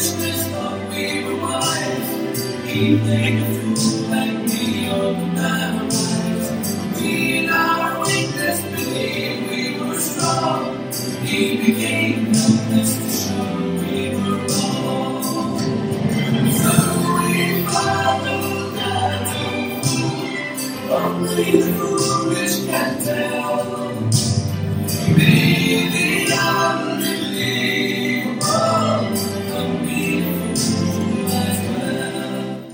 foolishness thought we were wise. He made a fool like me of the night. We in our weakness believed we were strong. He became helpless to show we were wrong. So we followed that fool. Only the foolish can tell. Maybe I'm unbelievable, as well.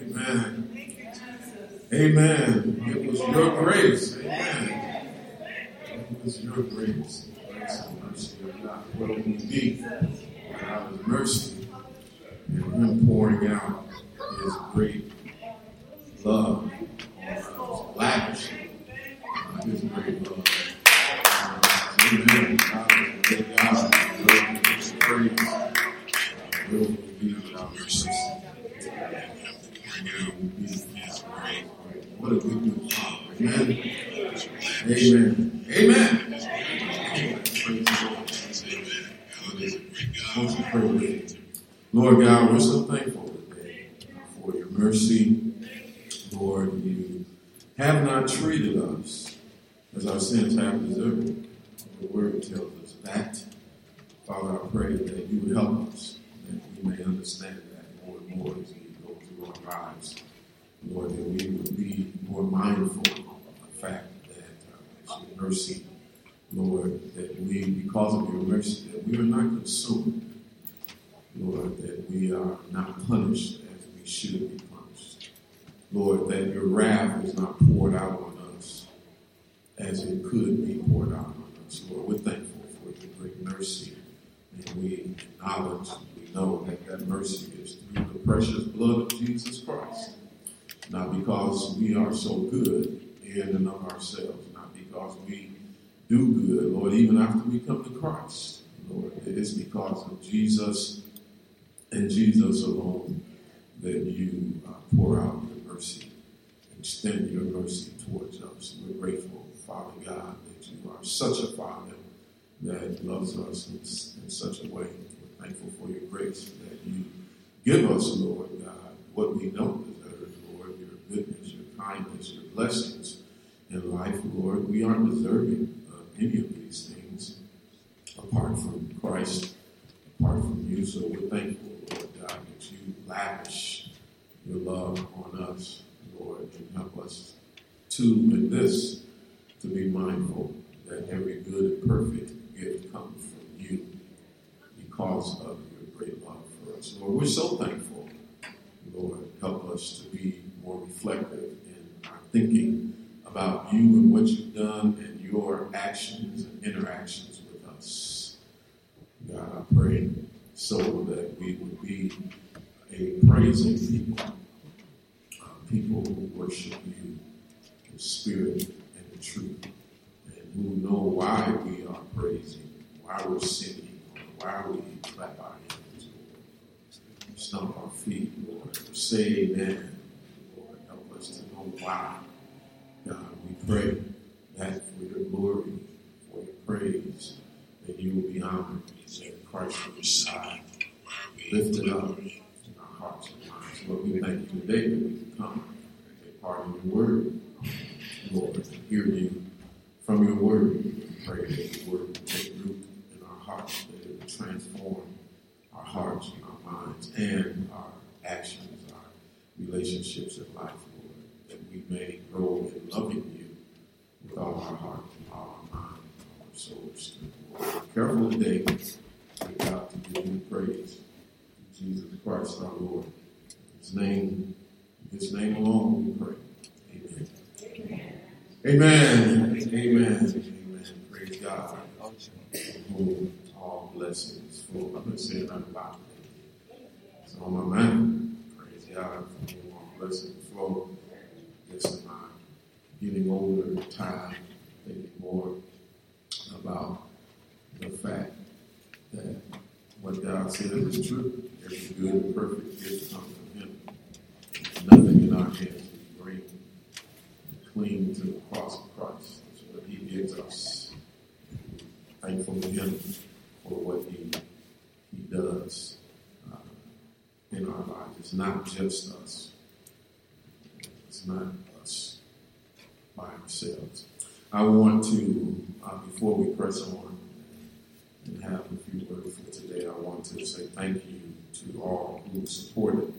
Amen. Amen. It was your grace. Amen. It was your grace. Grace and mercy of God. Where would we be without His mercy and Him pouring out His great love on us, lavishing His great love. Amen. God is a good God. His praise. Where would we be without mercy? What a good Father. Amen. Amen. Amen. Lord God, we're so thankful today for your mercy. Lord, you have not treated us as our sins have deserved. The word tells us that. Father, I pray that you would help us, that we may understand that more and more as we go through our lives. Lord, that we would be more mindful of the fact that it's your mercy, Lord, that we, because of your mercy, that we are not consumed. Lord, that we are not punished as we should be punished. Lord, that your wrath is not poured out on us as it could be poured out on us. Lord, we're thankful for your great mercy. And we acknowledge, we know that that mercy is through the precious blood of Jesus Christ. Not because we are so good in and of ourselves, not because we do good, Lord, even after we come to Christ. Lord, it is because of Jesus and Jesus alone that you pour out your mercy, extend your mercy towards us. We're grateful, Father God, that you are such a Father that loves us in such a way. We're thankful for your grace that you give us, Lord God, what we don't deserve, Lord, your goodness, your kindness, your blessings in life, Lord. We aren't deserving of any of these things apart from Christ, apart from you. So we're thankful, Lord God, that you lavish your love on us, Lord, and help us to, in this, to be mindful that every good and perfect gift comes from you because of your great love for us. Lord, we're so thankful. Lord, help us to be more reflective in our thinking about you and what you've done and your actions and interactions with us. God, I pray so that we would be a praising people, people who worship you in spirit and in truth, and who know why we are praising, why we're singing, why we clap our hands, Lord, stomp our feet, Lord, or say amen. Lord, help us to know why. God, we pray that for your glory, for your praise, that you will be honored, that Christ will be high, lifted up in our hearts and minds. Lord, we thank you today that we can come and take part in your word, Lord, and hear you from your word. We pray that your word will take root in our hearts, that it will transform our hearts and our minds and our actions, our relationships in life, Lord, that we may grow in loving you with all our heart, all our mind, all our soul, strength. Careful today, God, to give you praise. In Jesus Christ, our Lord. In His name alone we pray. Amen. Amen. Amen. Amen. Praise God. Whom all blessings flow. I've been saying that a lot. It's on my mind. Praise God. From whom all blessings flow. Yes, am I getting older, tired, thinking more about the fact that what God said is true. Every good and perfect gift comes from Him. Nothing in our hands we bring and cling to the cross of Christ. That's what He gives us. Thankful to Him for what He does in our lives. It's not just us. It's not us by ourselves. I want to, before we press on and have a few words for today, I want to say thank you to all who supported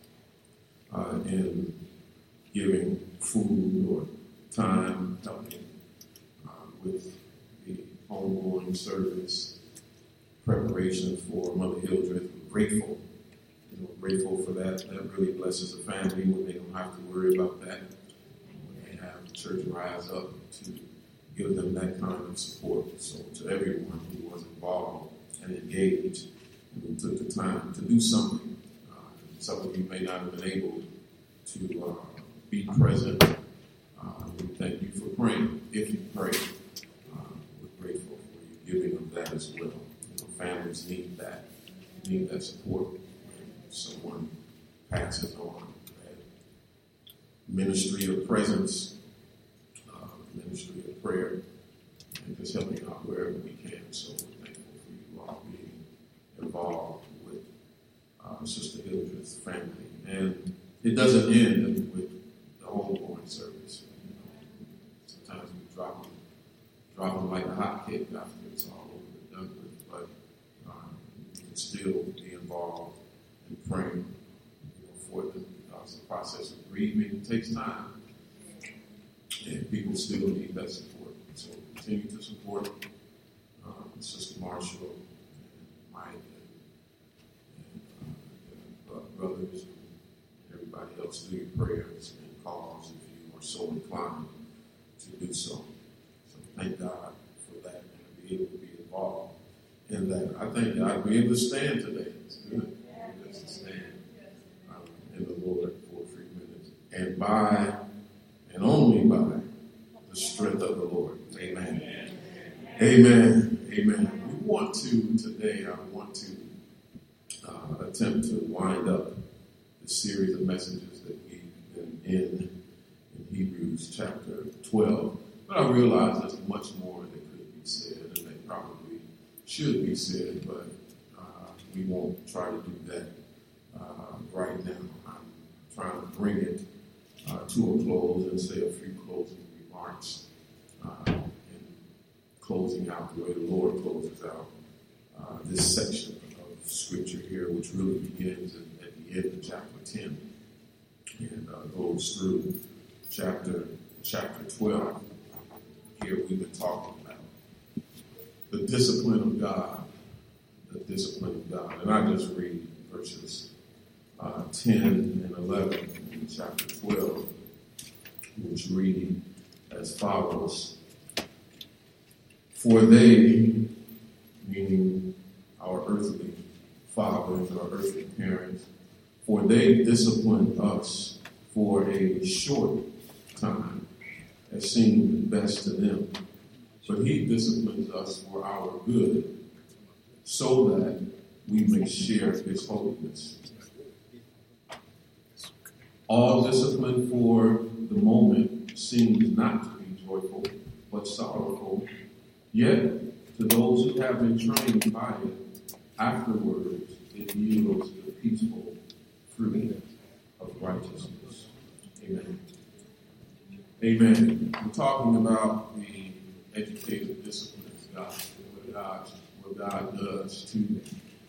in giving food or time, helping with the homegoing service, preparation for Mother Hildreth. We're grateful. Grateful for that. That really blesses the family when they don't have to worry about that. When they have the church rise up to give them that kind of support. So to everyone who was involved and engaged and who took the time to do something. Some of you may not have been able to be present. We thank you for praying. If you pray, we're grateful for you giving of that as well. Families need that support. Someone passes on that ministry of presence, ministry of prayer, and just helping out wherever we can. So we're thankful for you all being involved with Sister Hildreth's family. And it doesn't end with the homegoing service. Sometimes we drop them like a hot cake after it's all over and done with. But you can still be involved in praying for them, because the process of grieving takes time. And people still need that support. So continue to support Sister Marshall and Mike and brothers and everybody else through your prayers and calls if you are so inclined to do so. So thank God for that and be able to be involved in that. I thank God to be able to stand today. It's good just to stand in the Lord for a few minutes. And by and only by the strength of the Lord. Amen. Amen. Amen. We want to today, I want to attempt to wind up the series of messages that we've been in Hebrews chapter 12. But I realize there's much more that could be said, and that probably should be said, but we won't try to do that right now. I'm trying to bring it to a close and say a few closing remarks and closing out the way the Lord closes out this section of Scripture here, which really begins at the end of chapter 10 and goes through chapter 12. Here we've been talking about the discipline of God, and I just read verses 10 and 11 in chapter 12, which read as follows: For they, meaning our earthly fathers, our earthly parents, for they disciplined us for a short time, as seemed best to them. But he disciplines us for our good, so that we may share his holiness. All discipline for the moment seems not to be joyful, but sorrowful. Yet, to those who have been trained by it, afterwards it yields the peaceful fruit of righteousness. Amen. Amen. We're talking about the educative discipline of God, what God does to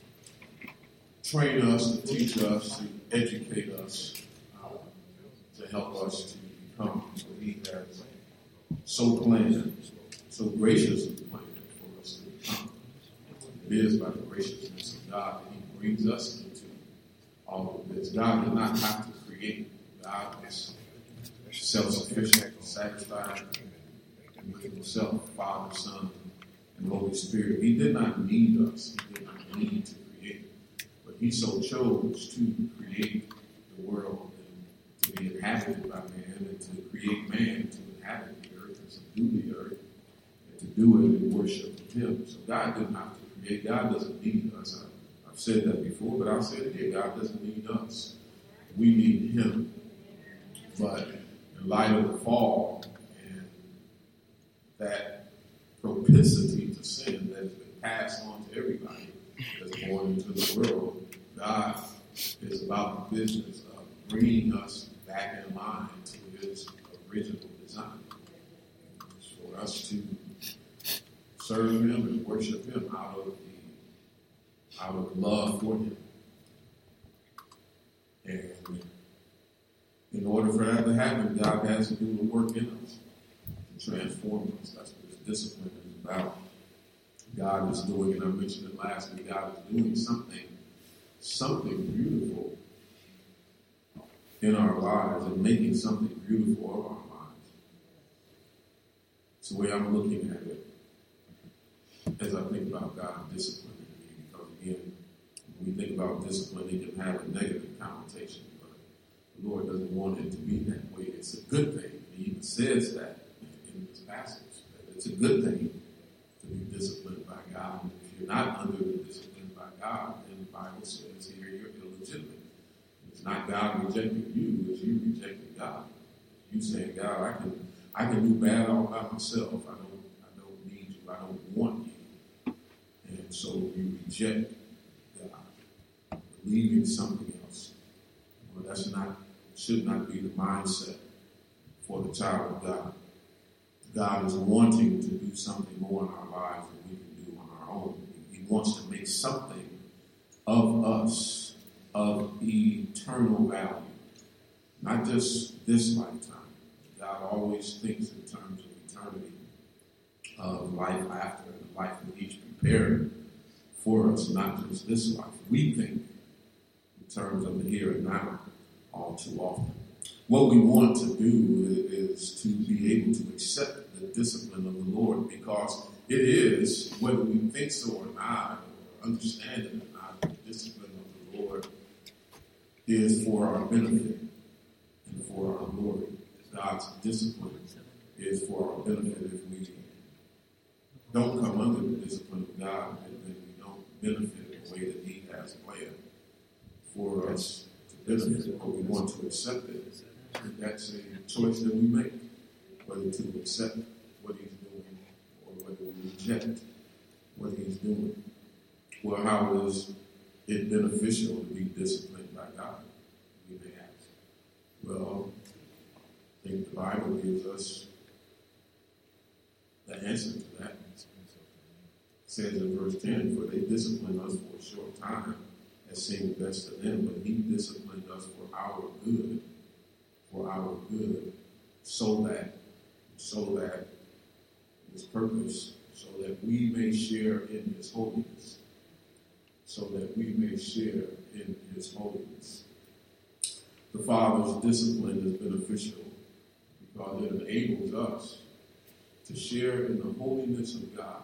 train us, to teach us, to educate us, to help us to become what he has so planned, so graciously planned for us to become. It is by the graciousness of God that he brings us into all of this. God did not have to create. God is self-sufficient, satisfied with himself, Father, Son, and Holy Spirit. He did not need us. He did not need to create. But he so chose to create the world and to be inhabited by man, and to create man to inhabit the earth and subdue the earth, and to do it in worship of him. So God didn't have to create. God doesn't need us. I've said that before, but I'll say it again. God doesn't need us. We need him. But in light of the fall and that propensity to sin that has been passed on to everybody that's born into the world, God is about the business of bringing us back in line to his original design. It's for us to serve him and worship him out of love for him. And in order for that to happen, God has to do the work in us to transform us. That's what this discipline is about. God is doing, and I mentioned it last week, God is doing something beautiful in our lives and making something beautiful of our lives. It's the way I'm looking at it as I think about God disciplining me, because again, when we think about discipline, it can have a negative connotation, but the Lord doesn't want it to be that way. It's a good thing. He even says that in this passage, that it's a good thing to be disciplined by God. And if you're not under the discipline by God, then the Bible says here you're illegitimate. It's not God rejecting you, it's you rejecting God. You saying, God, I can do bad all by myself. I don't need you. I don't want you. And so you reject God, believing something else. Well, should not be the mindset for the child of God. God is wanting to do something more in our lives than we can do on our own. He wants to make something of us of eternal value, not just this lifetime. God always thinks in terms of eternity, of life after, and the life that he's prepared for us, not just this life. We think in terms of the here and now all too often. What we want to do is to be able to accept the discipline of the Lord, because it is, whether we think so or not, or understand it or not, the discipline of the Lord is for our benefit and for our glory. God's discipline is for our benefit. If we don't come under the discipline of God, then we don't benefit in the way that he has planned for us to benefit, but we want to accept it. And that's a choice that we make, whether to accept what he's doing or whether we reject what he's doing. Well, how is it beneficial to be disciplined by God? We may ask. Well, I think the Bible gives us the answer to that. It says in verse 10, for they discipline us for a short time, as seemed best to them, but he disciplined us for our good, so that his purpose, so that we may share in his holiness, The Father's discipline is beneficial because it enables us to share in the holiness of God,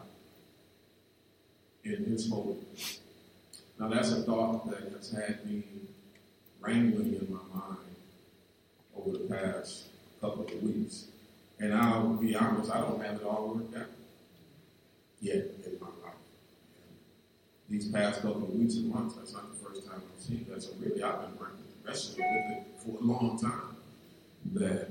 in his holiness. Now that's a thought that has had me wrangling in my mind over the past couple of weeks. And I'll be honest, I don't have it all worked out yet in my life. And these past couple of weeks and months, that's not the first time I've seen that. So really, I've been wrestling with it for a long time, that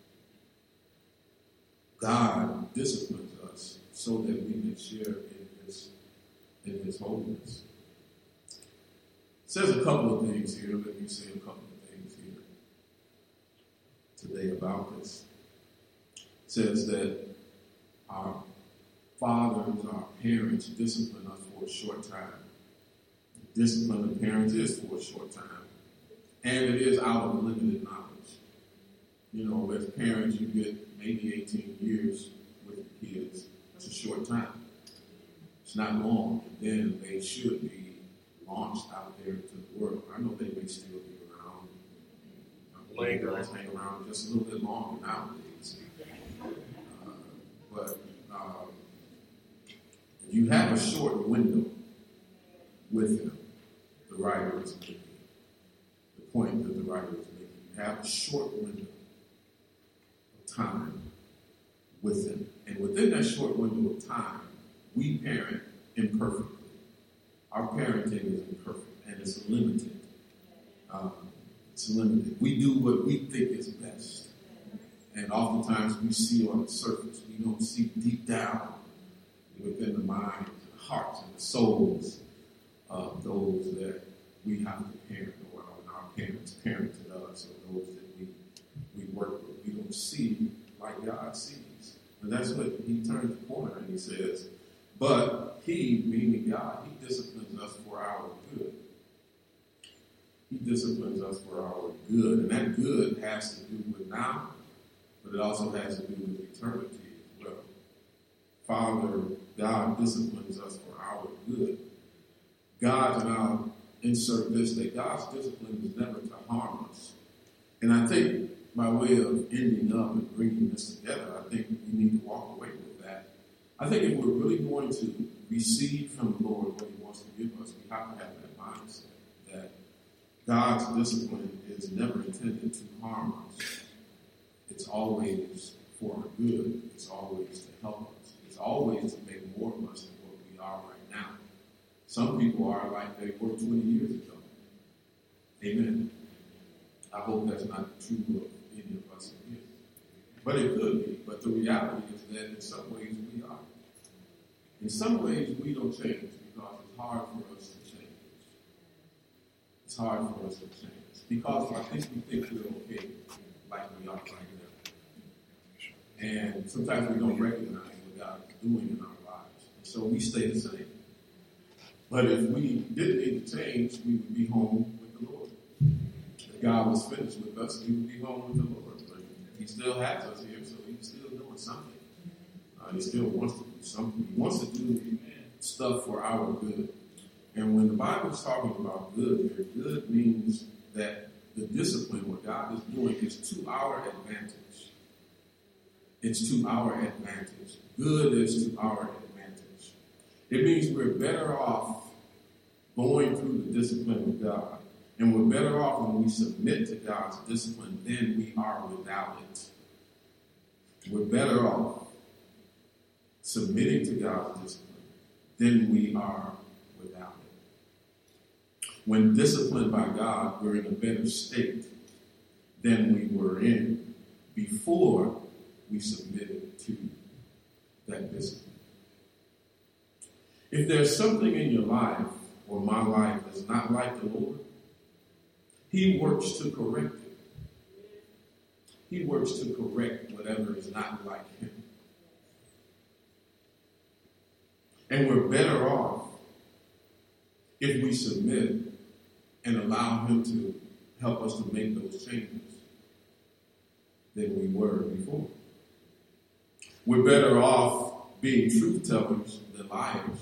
God disciplines us so that we can share in his holiness. It says a couple of things here. Let me say a couple of things here today about this. It says that our fathers, our parents discipline us for a short time. The discipline of parents is for a short time. And it is out of limited knowledge. You know, as parents, you get maybe 18 years with the kids. That's a short time. It's not long. And then they should be launched out there to the world. I know they may still be around. Girls hang around just a little bit longer nowadays. But you have a short window with them, the writer is making. The point that the writer is making. You have a short window of time with them. And within that short window of time, we parent imperfectly. Our parenting is imperfect and it's limited. We do what we think is best. And oftentimes we see on the surface. We don't see deep down within the minds and hearts and the souls of those that we have to parent or are parents parented us or those that we work with. We don't see like God sees. And that's what he turns the corner and he says, but he, meaning God, he disciplines us for our good. He disciplines us for our good. And that good has to do with now, but it also has to do with eternity as well. Father, God disciplines us for our good. God, and I'll insert this, that God's discipline is never to harm us. And I think by way of ending up and bringing this together, I think we need to walk away with that. I think if we're really going to receive from the Lord what he wants to give us, we have to have that mindset that God's discipline is never intended to harm us. It's always for our good. It's always to help us. It's always to make more of us than what we are right now. Some people are like they were 20 years ago. Amen. I hope that's not true of any of us in here. But it could be. But the reality is that in some ways we are. In some ways we don't change because it's hard for us to change. It's hard for us to change. Because I think we think we're okay like we are right now. And sometimes we don't recognize what God is doing in our lives. And so we stay the same. But if we didn't need to change, we would be home with the Lord. If God was finished with us, we would be home with the Lord. But he still has us here, so he's still doing something. He still wants to do something. He wants to do stuff for our good. And when the Bible is talking about good here, good means that the discipline, what God is doing, is to our advantage. It's to our advantage. Good is to our advantage. It means we're better off going through the discipline of God. And we're better off when we submit to God's discipline than we are without it. We're better off submitting to God's discipline than we are without it. When disciplined by God, we're in a better state than we were in before we submitted to that discipline. If there's something in your life or my life that's not like the Lord, he works to correct it. He works to correct whatever is not like him. And we're better off if we submit and allow him to help us to make those changes than we were before. We're better off being truth tellers than liars.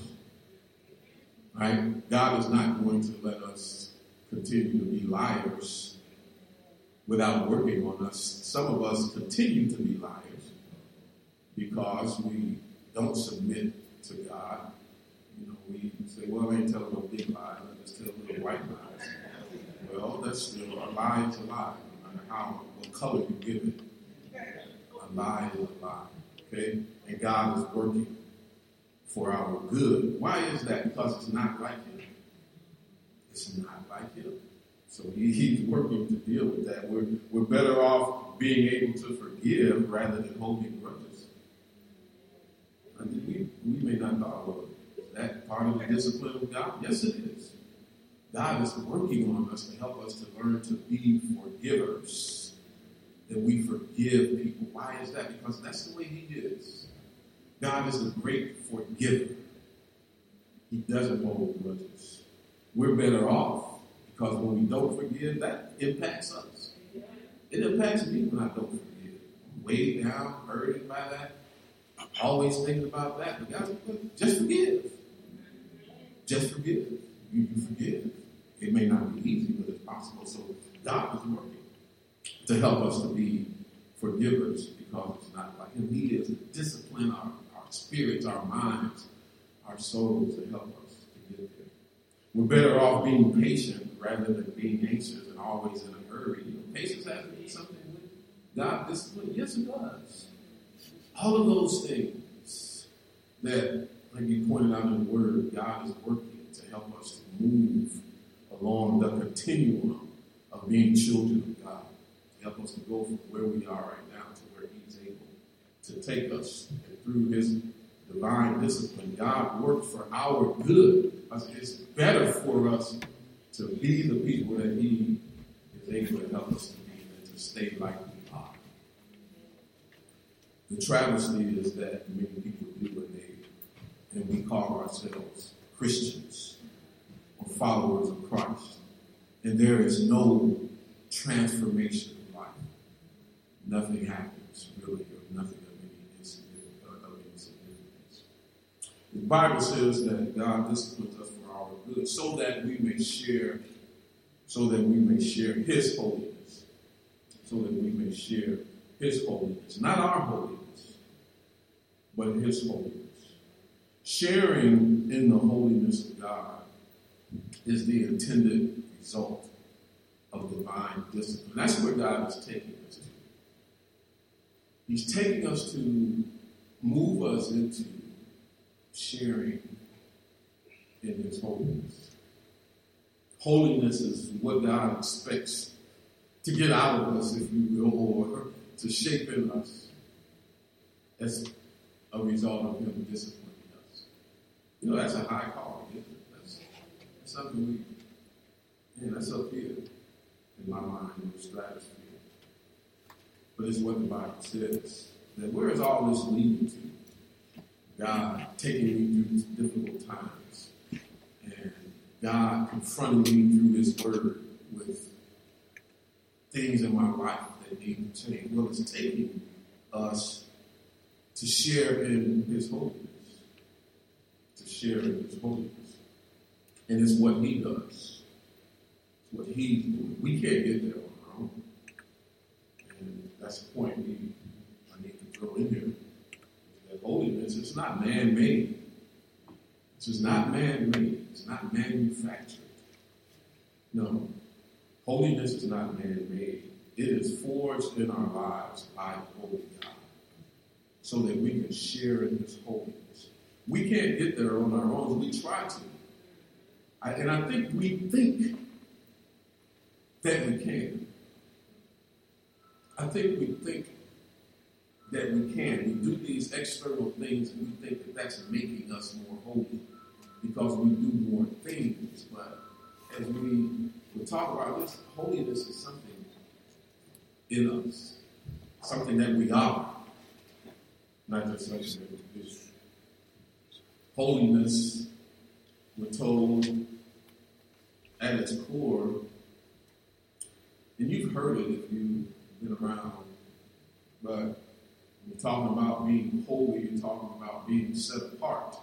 Right? God is not going to let us continue to be liars without working on us. Some of us continue to be liars because we don't submit to God. You know, we say, well, I ain't telling no big lie, I just tell little white lies. Well, that's still a lie is a lie, no matter what color you give it. A lie is a lie. Okay? And God is working for our good. Why is that? Because it's not like him. It's not like him. So he's working to deal with that. We're better off being able to forgive rather than holding grudges. I mean, we may not thought, well, is that part of the discipline of God? Yes, it is. God is working on us to help us to learn to be forgivers. That we forgive people. Why is that? Because that's the way he is. God is a great forgiver. He doesn't hold grudges. We're better off because when we don't forgive, that impacts us. It impacts me when I don't forgive. I'm way down, hurting by that. I'm always thinking about that. But God said, just forgive. Just forgive. You forgive. It may not be easy, but it's possible. So God is working to help us to be forgivers because it's not like him. He is to discipline our spirits, our minds, our souls to help us to get there. We're better off being patient rather than being anxious and always in a hurry. You know, patience has to be something with God discipline. Yes, it does. All of those things that, like you pointed out in the Word, God is working to help us to move along the continuum of being children of God. To help us to go from where we are right now to where he's able to take us. And through his divine discipline, God worked for our good. It's better for us to be the people that he they would help us to be and to stay like we are. The travesty is that many people do and we call ourselves Christians or followers of Christ. And there is no transformation in life. Nothing happens really, or nothing of any significance. The Bible says that God disciplines us for our good, so that we may share His holiness. So that we may share His holiness. Not our holiness, but His holiness. Sharing in the holiness of God is the intended result of divine discipline. That's where God is taking us to. He's taking us to move us into sharing in His holiness. Holiness is what God expects to get out of us, if you will, or to shape in us as a result of Him disciplining us. You know, that's a high calling, isn't it? That's something that's up here in my mind, in the stratosphere. But it's what the Bible says. That where is all this leading to? God taking me through these difficult times, and God confronting me through His Word with things in my life that need to change. Well, it's taking us to share in His holiness. To share in His holiness. And it's what He does. It's what He's doing. We can't get there on our own. And that's the point I need to throw in here. That holiness is not man-made. This is not man-made. It's not manufactured. No. Holiness is not man-made. It is forged in our lives by the Holy God, so that we can share in His holiness. We can't get there on our own. We try to. And I think we think that we can. I think we think that we can. We do these external things and we think that that's making us more holy because we do more things. But as we will talk about this, holiness is something in us, something that we are, not just something that we do. Holiness, we're told, at its core, and you've heard it if you've been around, but when you're talking about being holy, you're talking about being set apart.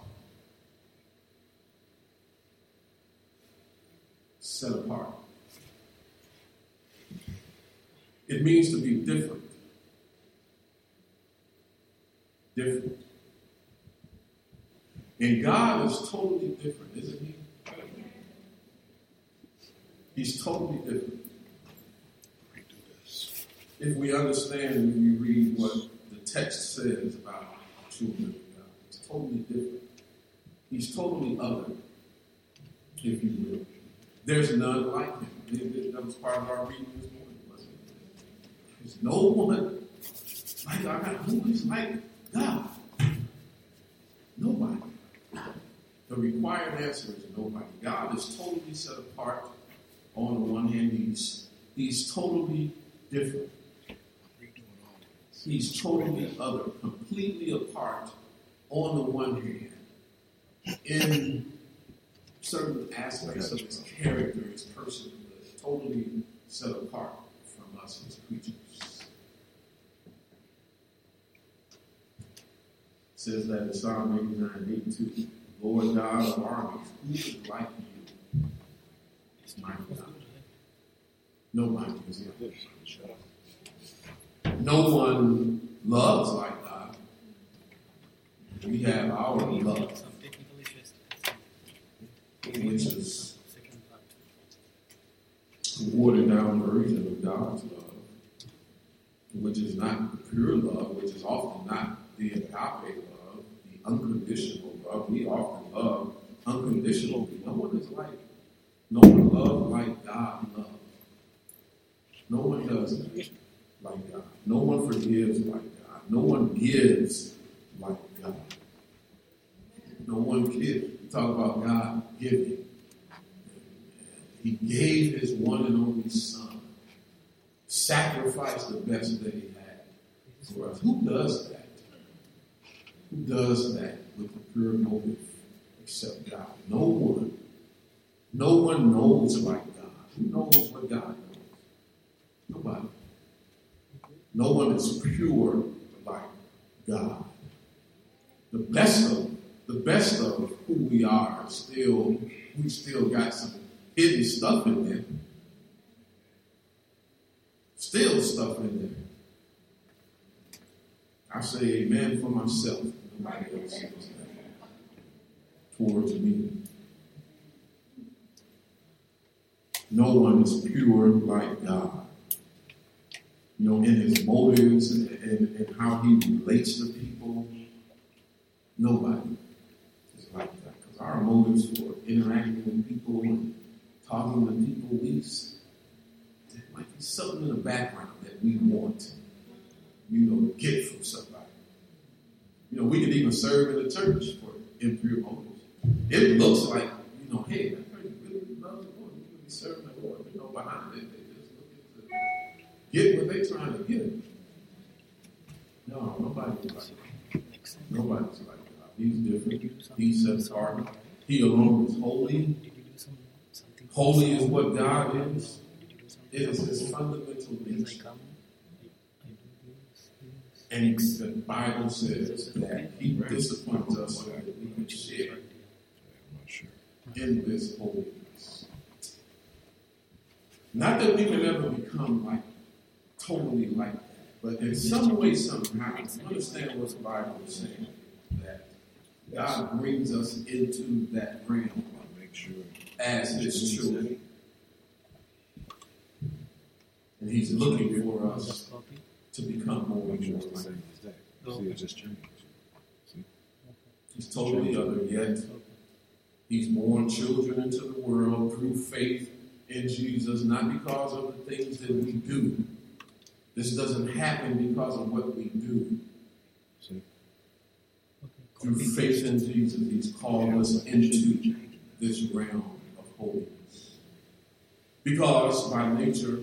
Set apart. It means to be different. Different. And God is totally different, isn't He? He's totally different. If we understand and we read what the text says about true living God, it's totally different. He's totally other, if you will. There's none like Him. That was part of our reading this morning, wasn't it? There's no one like our God. Who is like God? Nobody. The required answer is nobody. God is totally set apart. On the one hand, He's totally different. He's totally other, completely apart on the one hand. In certain aspects of His character, His personhood, totally set apart from us as creatures. It says that in Psalm 89:82, Lord God of armies, who is like you? It's my God. Nobody is like Him. No one loves like God. We have our love, which is a watered down version of God's love, which is not the pure love, which is often not the agape love, the unconditional love. We often love unconditionally. No one loves like God loves. No one does that like God. No one forgives like God. No one gives like God. No one gives. We talk about God giving. He gave His one and only Son sacrifice the best that he had for us. Who does that? Who does that with a pure motive except God? No one. No one knows like God. Who knows what God knows? Nobody. No one is pure like God. The best of who we are we still got some hidden stuff in there. Still stuff in there. I say amen for myself. Nobody else says that towards me. No one is pure like God. You know, in his motives and how he relates to people, nobody is like that. Because our motives for interacting with people and talking to people, there might be something in the background that we want to get from somebody. You know, we could even serve in the church for impure motives. It looks like, hey, that person really loves the Lord. You could be serving the Lord, but behind it, they just looking to get what they're trying to get. No, nobody's like that. Nobody's like that. He's different. He's set apart. He alone is holy. Holy is what God is. It is his fundamental nature. And the Bible says that he disciplines us so that we can share in this holiness. Not that we can ever become totally like that, but in some way, somehow, understand what the Bible is saying, that God brings us into that realm as his children. And he's looking for us to become more and more like him. He's totally other, yet he's born children into the world through faith in Jesus, not because of the things that we do. This doesn't happen because of what we do. Through faith in Jesus, he's called us into this realm of holiness. Because by nature,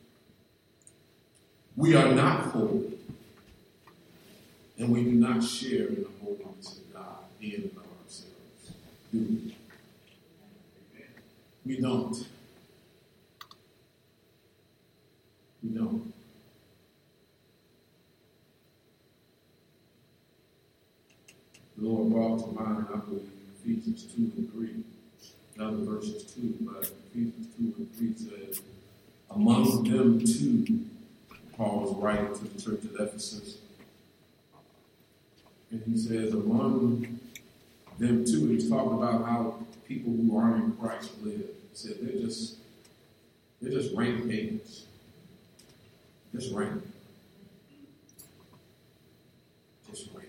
we are not holy. And we do not share in the holiness of God in and of ourselves. Do we? We don't. We don't. The Lord brought to mind, I believe, Ephesians 2 and 3. Other verses 2, but Ephesians 2 and 3 says, among them too, Paul was writing to the church at Ephesus. And he says, among them too, he's talking about how people who are in Christ live. He said they're just rank pagans. Just rank. Just rank.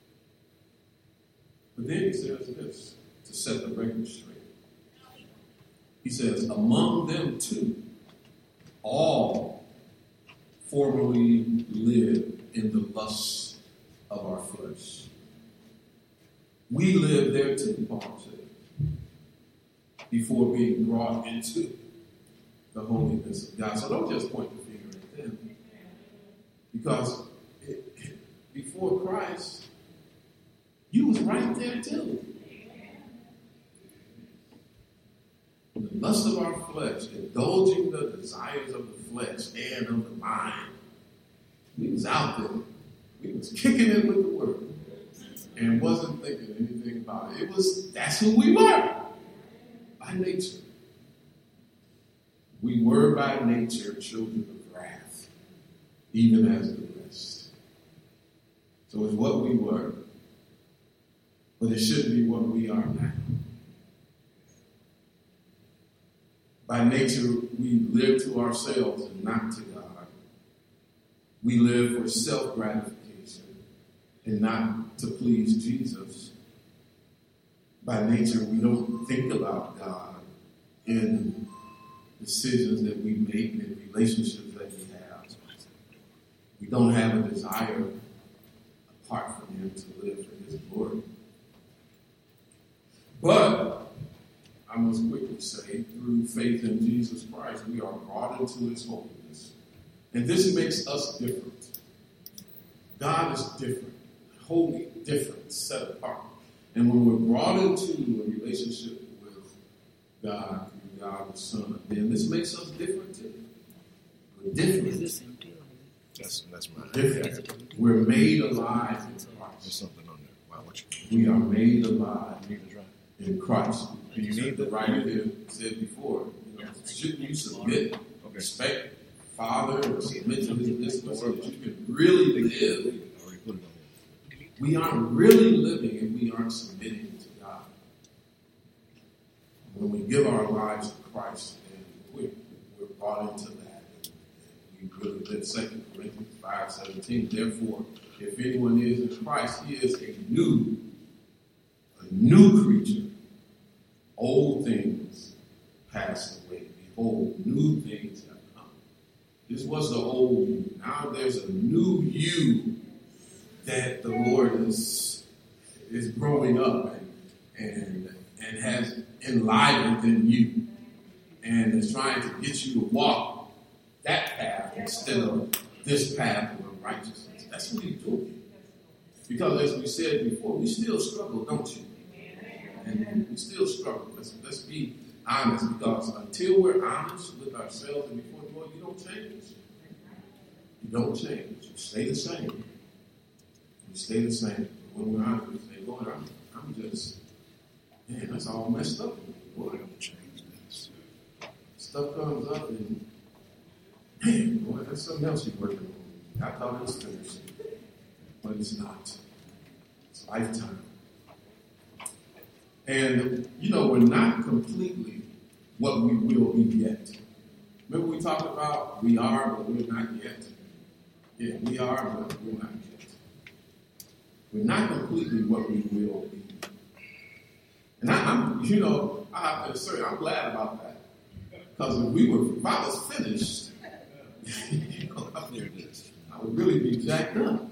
But then he says this, to set the record straight. He says, among them too, all formerly lived in the lusts of our flesh. We lived there too, Paul said, before being brought into the holiness of God. So don't just point the finger at them. Because before Christ, you was right there too. The lust of our flesh, indulging the desires of the flesh and of the mind. We was out there. We was kicking it with the word. And wasn't thinking anything about it. That's who we were. By nature. We were by nature children of wrath. Even as the rest. So it's what we were. But it shouldn't be what we are now. By nature, we live to ourselves and not to God. We live for self-gratification and not to please Jesus. By nature, we don't think about God in decisions that we make and relationships that we have. We don't have a desire apart from him to live for his glory. But I must quickly say, through faith in Jesus Christ, we are brought into his holiness. And this makes us different. God is different, wholly different, set apart. And when we're brought into a relationship with God, through God the Son, then this makes us different too. We're different. That's mine. Different. We're made alive in There's Christ. something on there. Wow, what We are made alive you need to try? in Christ. Do you need the the writer here said before, shouldn't you submit, respect Father, or submit to his discipline so that you can really live? Already put it on there. We aren't really living if we aren't submitting to God. When we give our lives to Christ, and we're brought into that. And we really live 2 Corinthians 5:17. Therefore, if anyone is in Christ, he is a new creature. Old things passed away. Behold, new things have come. This was the old you. Now there's a new you that the Lord is growing up and has enlivened in you and is trying to get you to walk that path instead of this path of righteousness. That's what he's doing. Because as we said before, we still struggle, don't you? And we still struggle. Let's be honest, because until we're honest with ourselves and before the Lord, you don't change. You don't change. You stay the same. You stay the same. When we're honest, we say, Lord, I'm just, man, that's all messed up. Lord, I'm change this. Stuff comes up and, man, boy, that's something else you're working on. I thought it was finished. But it's not. It's lifetime. And, we're not completely what we will be yet. Remember we talked about we are, but we're not yet. Yeah, we are, but we're not yet. We're not completely what we will be. And I'm glad about that. Because if I was finished, I would really be jacked up.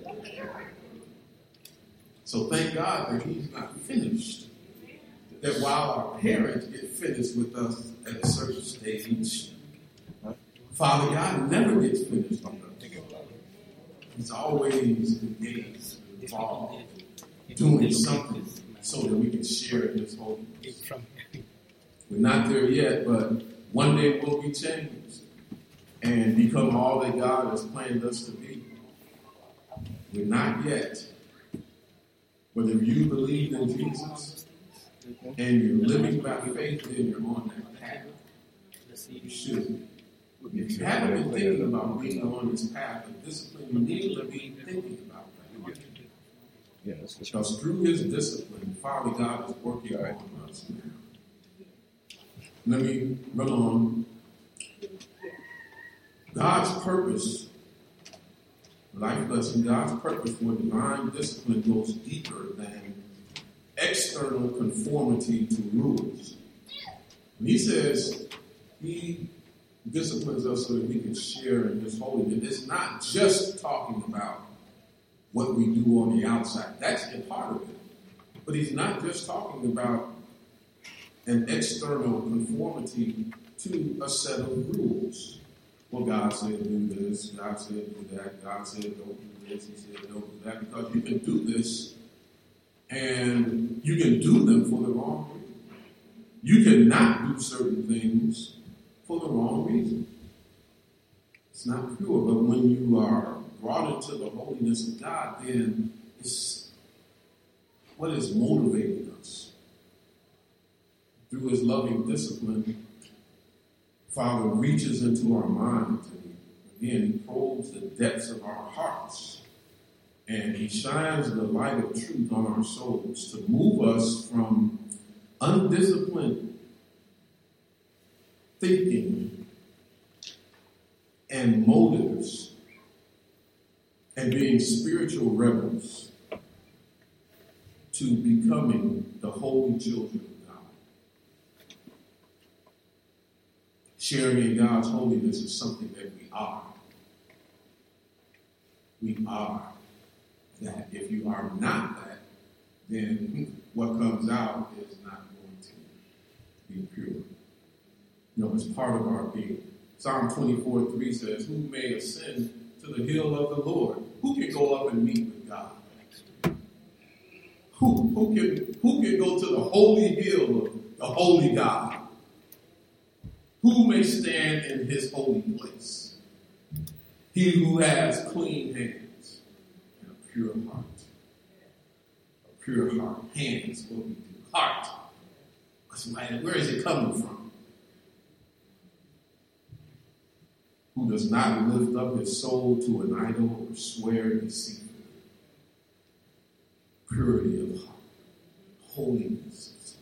So thank God that he's not finished. That while our parents get finished with us at a certain stage, Father God never gets finished with us. He's always engaged, involved, doing something so that we can share in his holiness. We're not there yet, but one day we'll be changed and become all that God has planned us to be. We're not yet. But if you believe in Jesus and you're living by faith, then you're on that path. You should. If you haven't been thinking about being on this path of discipline, you need to be thinking about that. Yes. Because through his discipline, Father God is working on us now. Let me run on. God's purpose, life lesson, God's purpose for divine discipline goes deeper than external conformity to rules. And he says he disciplines us so that we can share in his holiness. It's not just talking about what we do on the outside. That's a part of it. But he's not just talking about an external conformity to a set of rules. Well, God said do this, God said do that, God said don't do this, he said don't do that, because you can do this and you can do them for the wrong reason. You cannot do certain things for the wrong reason. It's not pure, but when you are brought into the holiness of God, then it's what is motivating us. Through his loving discipline, Father reaches into our minds and again, he probes the depths of our hearts and he shines the light of truth on our souls to move us from undisciplined thinking and motives and being spiritual rebels to becoming the holy children of God. Sharing in God's holiness is something that we are. We are that. If you are not that, then what comes out is not going to be pure. It's part of our being. Psalm 24:3 says, who may ascend to the hill of the Lord? Who can go up and meet with God? Who can go to the holy hill of the holy God? Who may stand in his holy place? He who has clean hands and a pure heart. A pure heart. Hands, what we do. Heart. Where is it coming from? Who does not lift up his soul to an idol or swear deceitfully. Purity of heart. Holiness.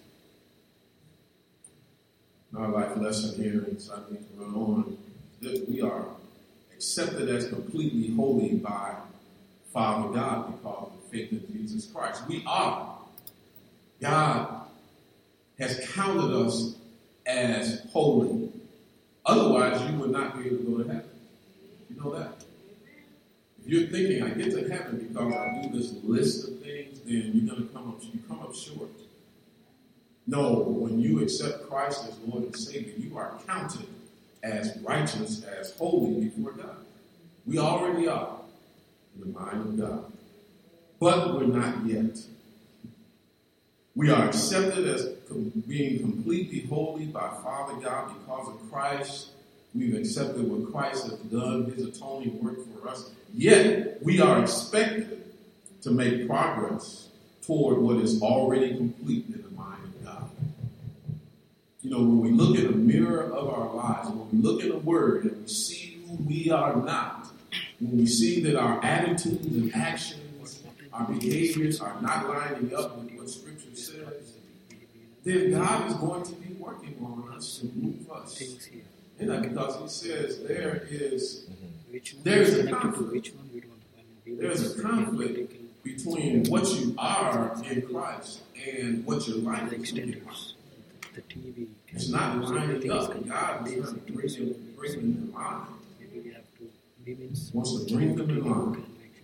Our life lesson here, and so I need to run on, that we are accepted as completely holy by Father God because of faith in Jesus Christ. We are. God has counted us as holy. Otherwise, you would not be able to go to heaven. You know that? If you're thinking, I get to heaven because I do this list of things, then you're going to come up short. No, when you accept Christ as Lord and Savior, you are counted as righteous, as holy before God. We already are in the mind of God. But we're not yet. We are accepted as being completely holy by Father God because of Christ. We've accepted what Christ has done, his atoning work for us. Yet, we are expected to make progress toward what is already complete in the mind of God. You know, when we look in the mirror of our lives, when we look in the Word and we see who we are not, when we see that our attitudes and actions, our behaviors are not lining up with what Scripture says, then God is going to be working on us to move us. And that because he says there is a conflict. There's a conflict between what you are in Christ and what your life is in Christ. It's not lining up. God is trying to bring them in line. Wants to bring them in line.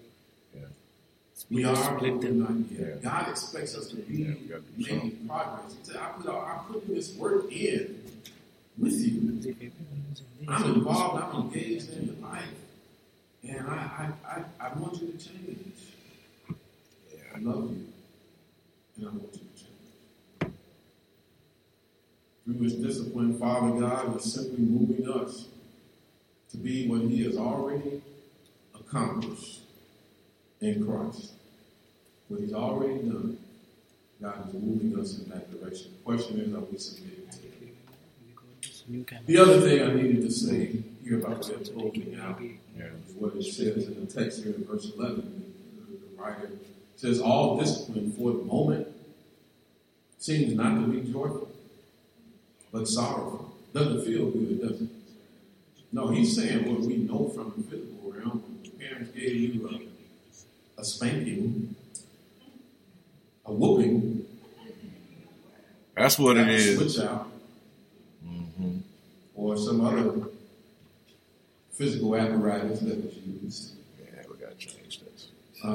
We are, but we're not yet. God expects us to be making progress. He said, I'm putting this work in with you. I'm involved, I'm engaged in your life. And I want you to change. I love you. And I want you to change. Through his discipline, Father God is simply moving us to be what he has already accomplished in Christ. What he's already done, God is moving us in that direction. The question is, are we submitted to it? The other thing I needed to say here about that closing out is what it says in the text here in verse 11. The writer says, all discipline for the moment seems not to be joyful, but sorrowful. Doesn't feel good, does it? No, he's saying what we know from the physical realm. When parents gave you a spanking, a whooping. That's what it is. Switch out. Mm-hmm. Or some other physical apparatus that was used. Yeah, we got to change this.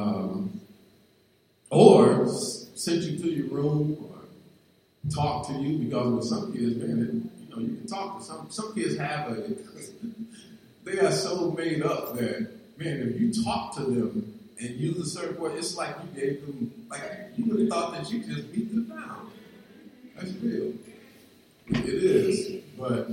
Or send you to your room or talk to you, because with some kids, man, you can talk to some kids they are so made up that, man, if you talk to them and use a certain word, it's like you gave them, like you would have thought that you just beat them down. That's real. It is. But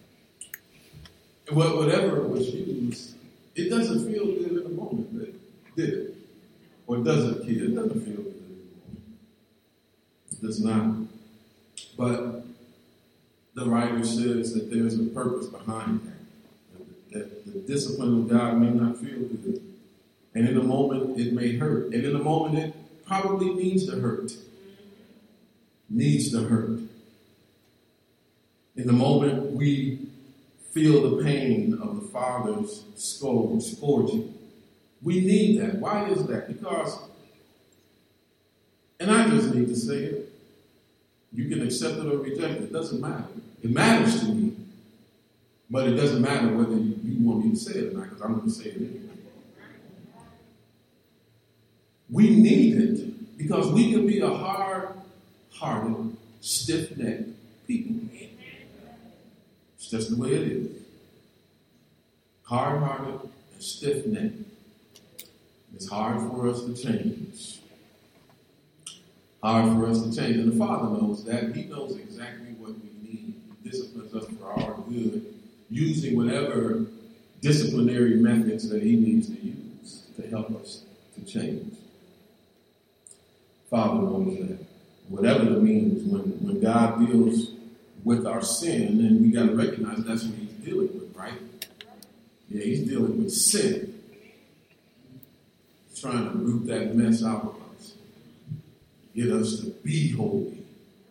whatever was used, it doesn't feel good in the moment, did it? Or does it, kid? It doesn't feel good in the moment. It does not. But the writer says that there's a purpose behind that. That the discipline of God may not feel good. And in a moment, it may hurt. And in a moment, it probably needs to hurt. Needs to hurt. In the moment, we feel the pain of the Father's scourging. We need that. Why is that? Because, and I just need to say it, you can accept it or reject it. It doesn't matter. It matters to me. But it doesn't matter whether you want me to say it or not, because I'm going to say it anyway. We need it because we can be a hard-hearted, stiff-necked people. It's just the way it is. hard-hearted and stiff-necked. It's hard for us to change. Hard for us to change. And the Father knows that. He knows exactly what we need. He disciplines us for our good, using whatever disciplinary methods that he needs to use to help us to change. Father knows that. Whatever the means, when God deals with our sin, and we got to recognize that's what he's dealing with, right? Yeah, he's dealing with sin. He's trying to root that mess out of us. Get us to be holy.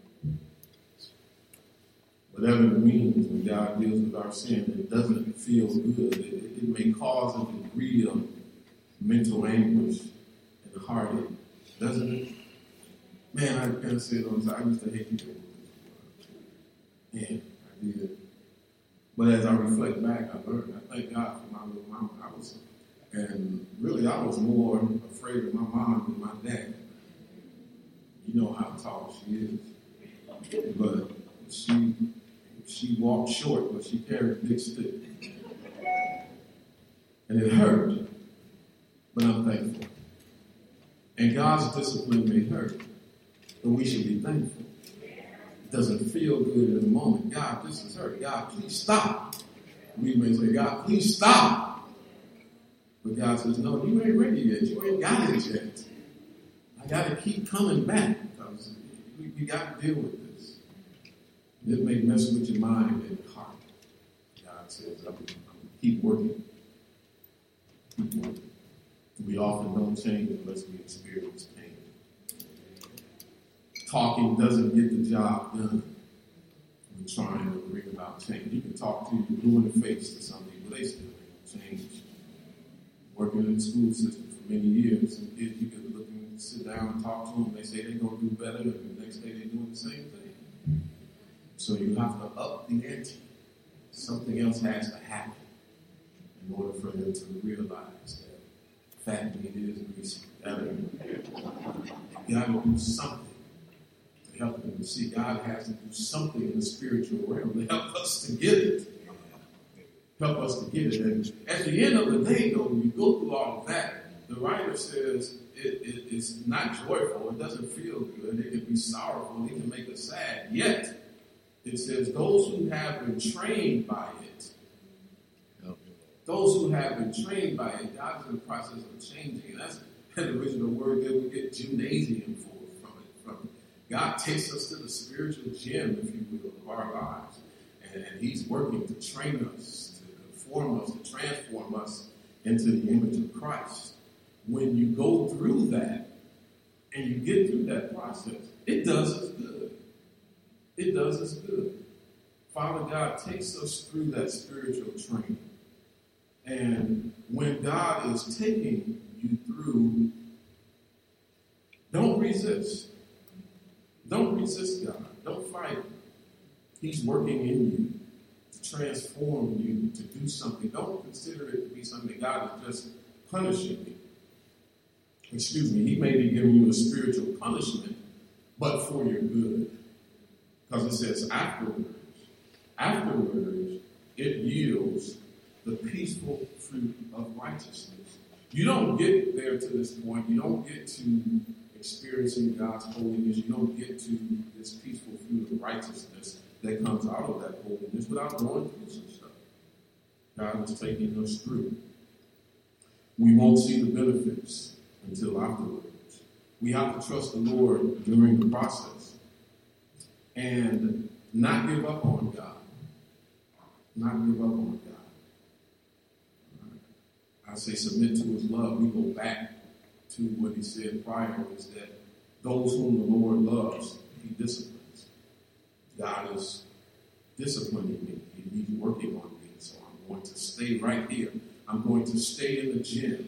Whatever it means, when God deals with our sin, it doesn't feel good. It may cause a degree of mental anguish and heartache, doesn't it? Man, I can't say it on this. I used to hate people. Man, I did. But as I reflect back, I learned. I thank God for my little mama. I was more afraid of my mom than my dad. You know how tall she is. But she walked short, but she carried a big stick. And it hurt. But I'm thankful. And God's discipline may hurt. But we should be thankful. It doesn't feel good in the moment. God, this is hurt. God, please stop. We may say, God, please stop. But God says, no, you ain't ready yet. You ain't got it yet. I got to keep coming back because we got to deal with this. And it may mess with your mind and your heart. God says, I'm going to keep working. Keep working. We often don't change unless we experience pain. Talking doesn't get the job done. We're trying to bring about change. You can talk to you blue in the face to some people, they still ain't change. Working in the school system for many years, some kids you can look and sit down and talk to them. They say they're going to do better, and the next day they're doing the same thing. So you have to up the ante. Something else has to happen in order for them to realize that fat meat is greasy. You got to do something to help them to see. God has to do something in the spiritual realm to help us to get it. Help us to get it. And at the end of the day, though, when you go through all of that, the writer says it's not joyful. It doesn't feel good. It can be sorrowful. It can make us sad. Yet, it says those who have been trained by it, those who have been trained by it, God is in the process of changing. And that's the original word that we get gymnasium from it. God takes us to the spiritual gym, if you will, of our lives. And he's working to train us, to conform us, to transform us into the image of Christ. When you go through that and you get through that process, it does us good. It does us good. Father God takes us through that spiritual training. And when God is taking you through, don't resist. Don't resist God. Don't fight. He's working in you to transform you, to do something. Don't consider it to be something God is just punishing you. He may be giving you a spiritual punishment, but for your good. Because it says afterwards, it yields the peaceful fruit of righteousness. You don't get there to this point. You don't get to experiencing God's holiness. You don't get to this peaceful fruit of righteousness that comes out of that holiness without going through some stuff. God is taking us through. We won't see the benefits until afterwards. We have to trust the Lord during the process and not give up on God. Not give up on God. I say submit to his love. We go back to what he said prior, is that those whom the Lord loves, he disciplines. God is disciplining me. He's working on me. So I'm going to stay right here. I'm going to stay in the gym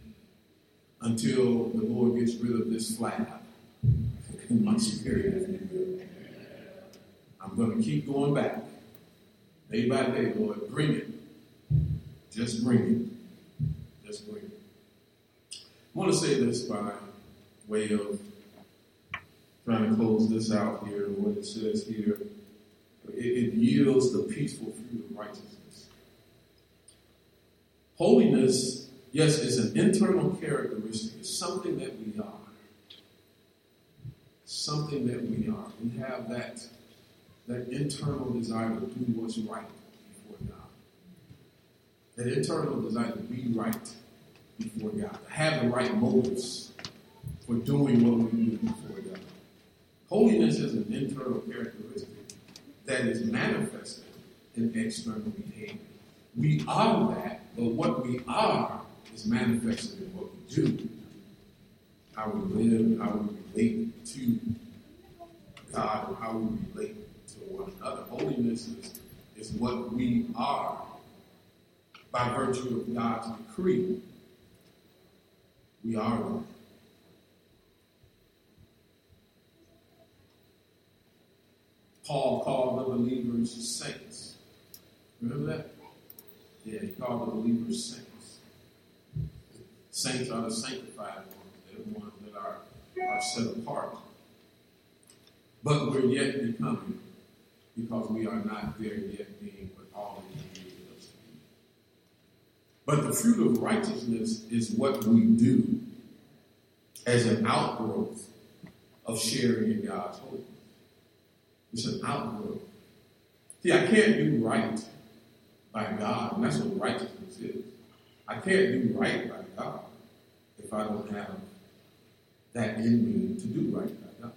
until the Lord gets rid of this flab in my spirit, if you will. I'm going to keep going back. Day by day, Lord, bring it. Just bring it. Just bring it. I want to say this by way of trying to close this out here, and what it says here. It yields the peaceful fruit of righteousness. Holiness, yes, is an internal characteristic. It's something that we are. Something that we are. We have that internal desire to do what's right before God. That internal desire to be right before God. To have the right motives for doing what we do before God. Holiness is an internal characteristic that is manifested in external behavior. We are that, but what we are is manifested in what we do. How we live, how we relate to God, and how we relate to one another. Holiness is what we are by virtue of God's decree. We are that. Paul called the believers saints. Remember that? Yeah, he called the believers saints. Saints are the sanctified ones. They're the ones that are set apart. But we're yet becoming, because we are not there yet being what all He created us to be. But the fruit of righteousness is what we do as an outgrowth of sharing in God's holiness. It's an outgrowth. See, I can't do right by God, and that's what righteousness is. I can't do right by God if I don't have that in me to do right by God.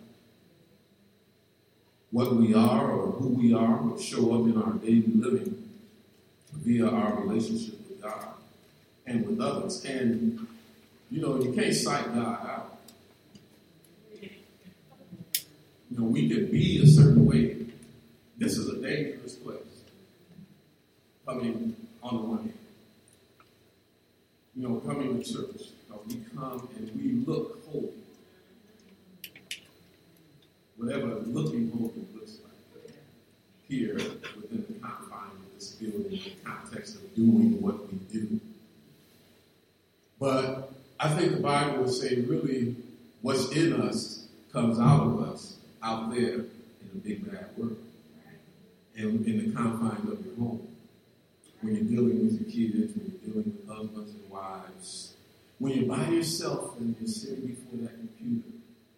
What we are or who we are will show up in our daily living via our relationship with God and with others. And, you can't psych God out. We can be a certain way. This is a dangerous place. Coming on the one hand. Coming to church. We come and we look holy. Whatever looking holy looks like. Here, within the confines of this building, in the context of doing what we do. But I think the Bible will say really what's in us comes out of us. Out there in the big bad world, and in the confines of your home, when you're dealing with your kids, when you're dealing with husbands and wives, when you're by yourself and you're sitting before that computer,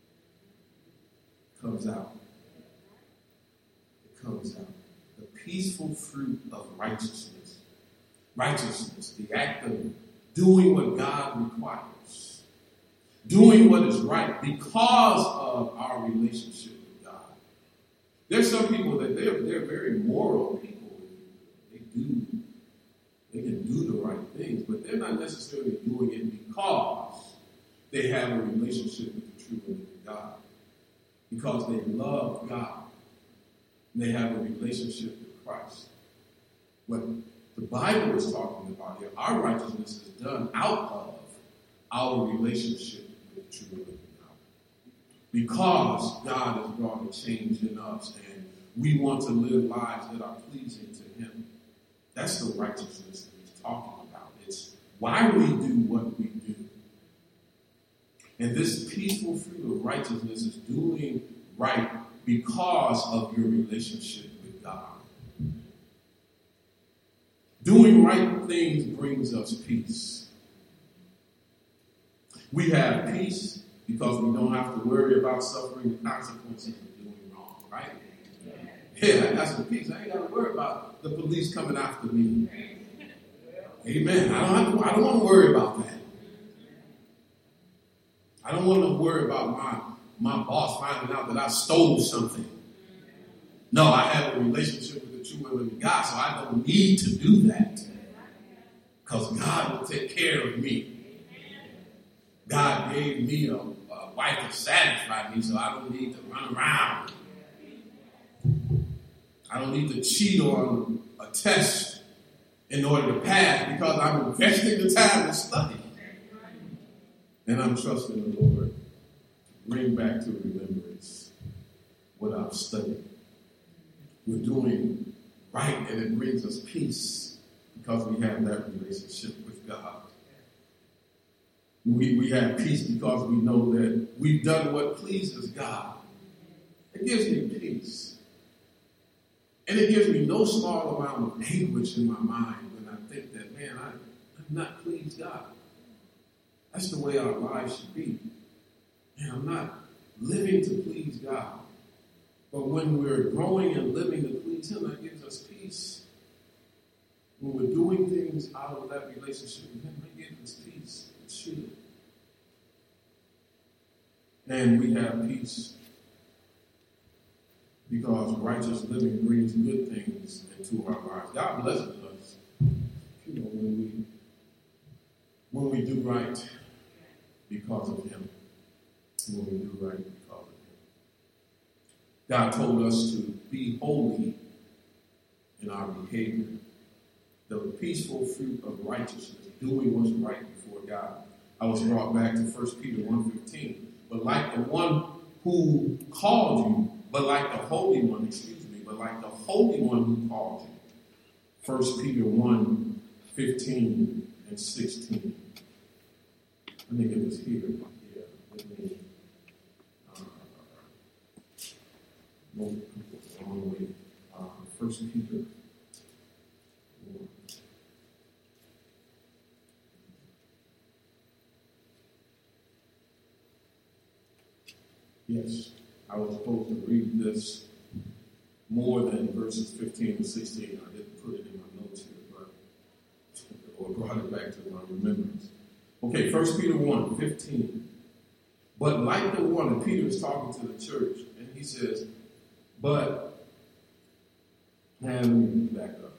it comes out. It comes out. The peaceful fruit of righteousness. Righteousness, the act of doing what God requires. Doing what is right because of our relationship with God. There's some people that they're very moral people. They can do the right things, but they're not necessarily doing it because they have a relationship with the true and living God. Because they love God. And they have a relationship with Christ. What the Bible is talking about here, our righteousness is done out of our relationship with the true and living God. Because God has brought a change in us and we want to live lives that are pleasing to Him. That's the righteousness that He's talking about. It's why we do what we do. And this peaceful fruit of righteousness is doing right because of your relationship with God. Doing right things brings us peace. We have peace because we don't have to worry about suffering the consequences of doing wrong, right? Yeah, I got some peace. I ain't got to worry about the police coming after me. Amen. I don't want to worry about that. I don't want to worry about my boss finding out that I stole something. No, I have a relationship with the true and living God, so I don't need to do that. Because God will take care of me. God gave me a wife to satisfy me, so I don't need to run around. I don't need to cheat on a test in order to pass because I'm investing the time to study. And I'm trusting the Lord to bring back to remembrance what I've studied. We're doing right and it brings us peace because we have that relationship with God. We have peace because we know that we've done what pleases God. It gives me peace. And it gives me no small amount of anguish in my mind when I think that, man, I have not pleased God. That's the way our lives should be. And I'm not living to please God. But when we're growing and living to please Him, that gives us peace. When we're doing things out of that relationship with Him, that gives us peace. It should. And we have peace because righteous living brings good things into our lives. God blesses us, when we do right because of Him. When we do right because of Him. God told us to be holy in our behavior. The peaceful fruit of righteousness, doing what's right before God. I was brought back to 1 Peter 1:15. But like the one who called you, but like the Holy One who called you. 1 Peter 1:15 and 16. I think it was here. Yeah, with me. Wrong way. 1 Peter. Yes, I was supposed to read this more than verses 15 and 16. I didn't put it in my notes here, or brought it back to my remembrance. Okay, 1 Peter 1:15. But like the one, and Peter is talking to the church, and he says, but, let me back up.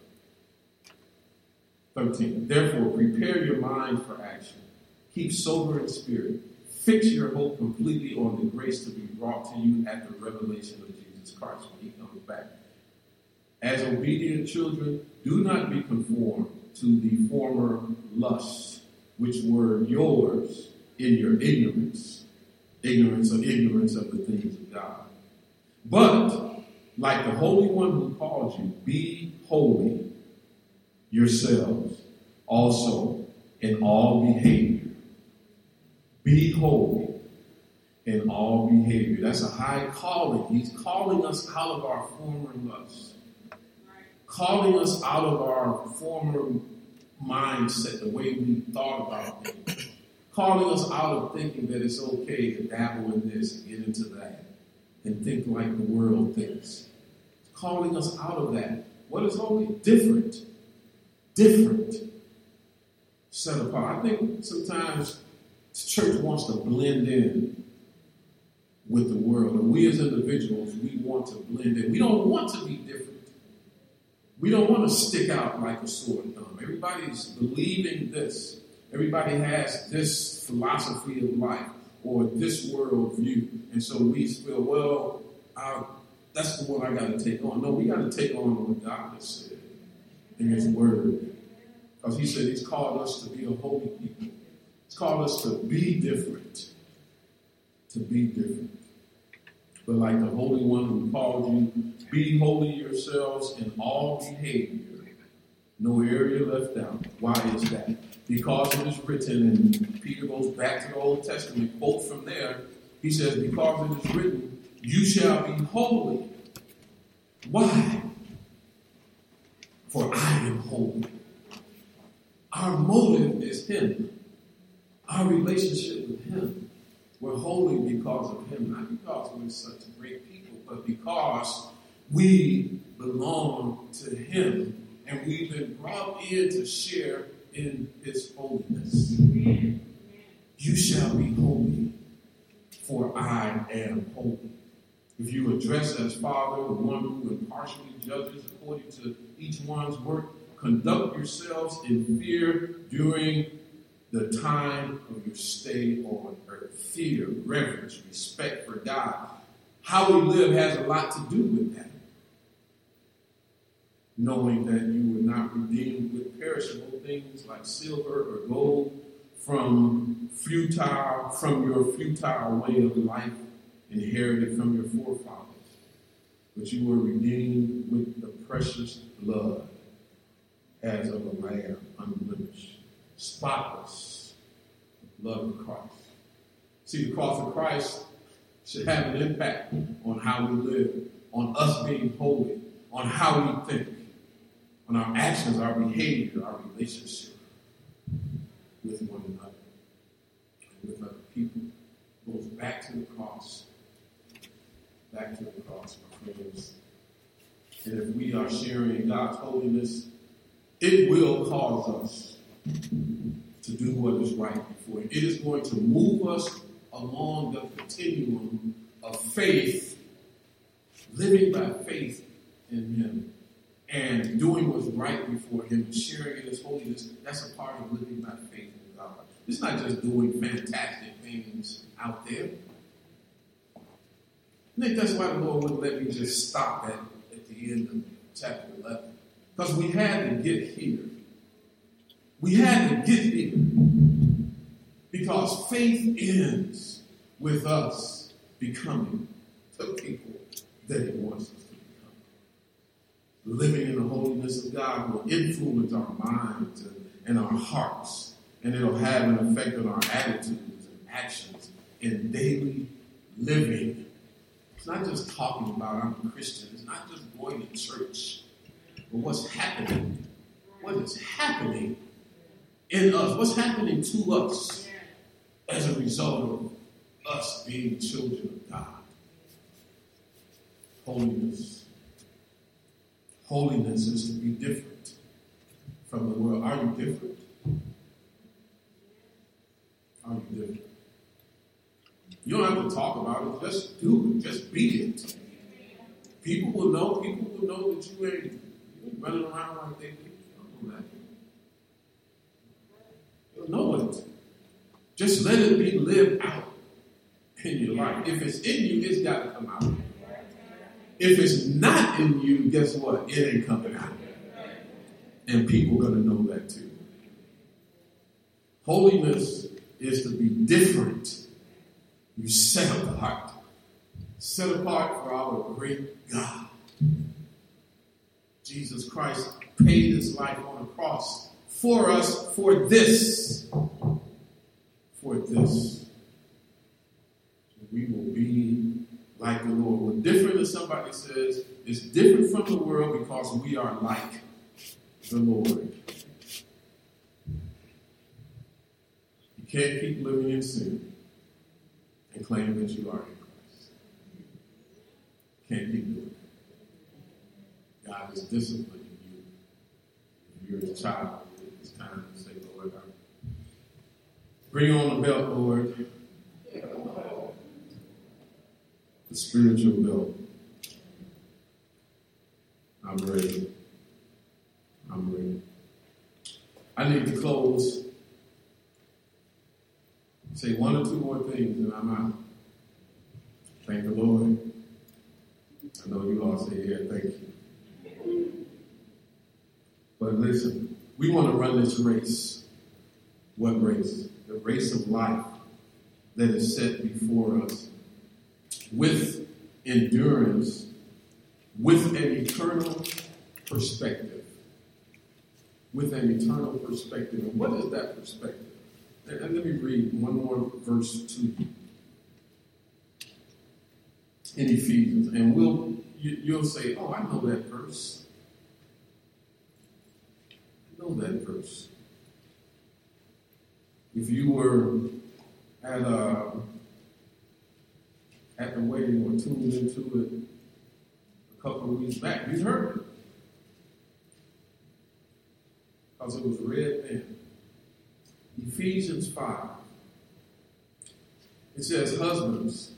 13. Therefore, prepare your mind for action. Keep sober in spirit. Fix your hope completely on the grace to be brought to you at the revelation of Jesus Christ when He comes back. As obedient children, do not be conformed to the former lusts which were yours in your ignorance of the things of God. But, like the Holy One who called you, be holy yourselves also in all behavior. Be holy in all behavior. That's a high calling. He's calling us out of our former lusts. Calling us out of our former mindset, the way we thought about things. Calling us out of thinking that it's okay to dabble in this and get into that and think like the world thinks. Calling us out of that. What is holy? Different. Set apart. I think sometimes the church wants to blend in with the world. And we as individuals, we want to blend in. We don't want to be different. We don't want to stick out like a sore thumb. Everybody's believing this. Everybody has this philosophy of life or this world view. And so we feel, well, that's the one I got to take on. No, we got to take on what God has said in His Word. Because He said He's called us to be a holy people. He's called us to be different. To be different. But like the Holy One who called you, be holy yourselves in all behavior. No area left out. Why is that? Because it is written, and Peter goes back to the Old Testament, quote from there. He says, because it is written, you shall be holy. Why? For I am holy. Our motive is Him. Our relationship with Him. We're holy because of Him, not because we're such great people, but because we belong to Him and we've been brought in to share in His holiness. Amen. You shall be holy, for I am holy. If you address as Father, the one who impartially judges according to each one's work, conduct yourselves in fear during the time of your stay on earth. Fear, reverence, respect for God. How we live has a lot to do with that. Knowing that you were not redeemed with perishable things like silver or gold from your futile way of life inherited from your forefathers. But you were redeemed with the precious blood as of a lamb, unblemished, spotless, the blood of Christ. See, the cross of Christ should have an impact on how we live, on us being holy, on how we think, on our actions, our behavior, our relationship. people goes back to the cross. Back to the cross, my friends. And if we are sharing God's holiness, it will cause us to do what is right before Him. It is going to move us along the continuum of faith, living by faith in Him, and doing what's right before Him and sharing in His holiness. That's a part of living by faith in God. It's not just doing fantastic things out there. I think that's why the Lord wouldn't let me just stop at the end of chapter 11. Because we had to get here. We had to get here. Because faith ends with us becoming the people that He wants us to become. Living in the holiness of God will influence our minds and our hearts. And it'll have an effect on our attitudes and actions in daily living. It's not just talking about I'm a Christian. It's not just going to church. But what's happening? What is happening in us? What's happening to us as a result of us being children of God? Holiness. Holiness is to be different from the world. Are you different? Are you different? You don't have to talk about it. Just do it. Just be it. People will know. People will know that you ain't running around like they do. You don't know that. You'll know it. Just let it be lived out in your life. If it's in you, it's got to come out. If it's not in you, guess what? It ain't coming out. And people are going to know that too. Holiness is to be different. You set apart. Set apart for our great God. Jesus Christ paid His life on the cross for us for this. For this. We will be like the Lord. When different as somebody says, it's different from the world because we are like the Lord. You can't keep living in sin and claim that you are in Christ. Can't keep doing it. God is disciplining you. If you're His child, it's time to say, Lord, bring on the belt, Lord. The spiritual belt. I'm ready. I'm ready. I need to close. Say one or two more things and I'm out. Thank the Lord. I know you all say, yeah, thank you. But listen, we want to run this race. What race? The race of life that is set before us with endurance, with an eternal perspective. With an eternal perspective. And what is that perspective? And let me read one more verse to you. In Ephesians. And you'll say, oh, I know that verse. I know that verse. If you were at the wedding or tuned into it a couple of weeks back, you heard it. Because it was read then. Ephesians 5. It says, Husbands,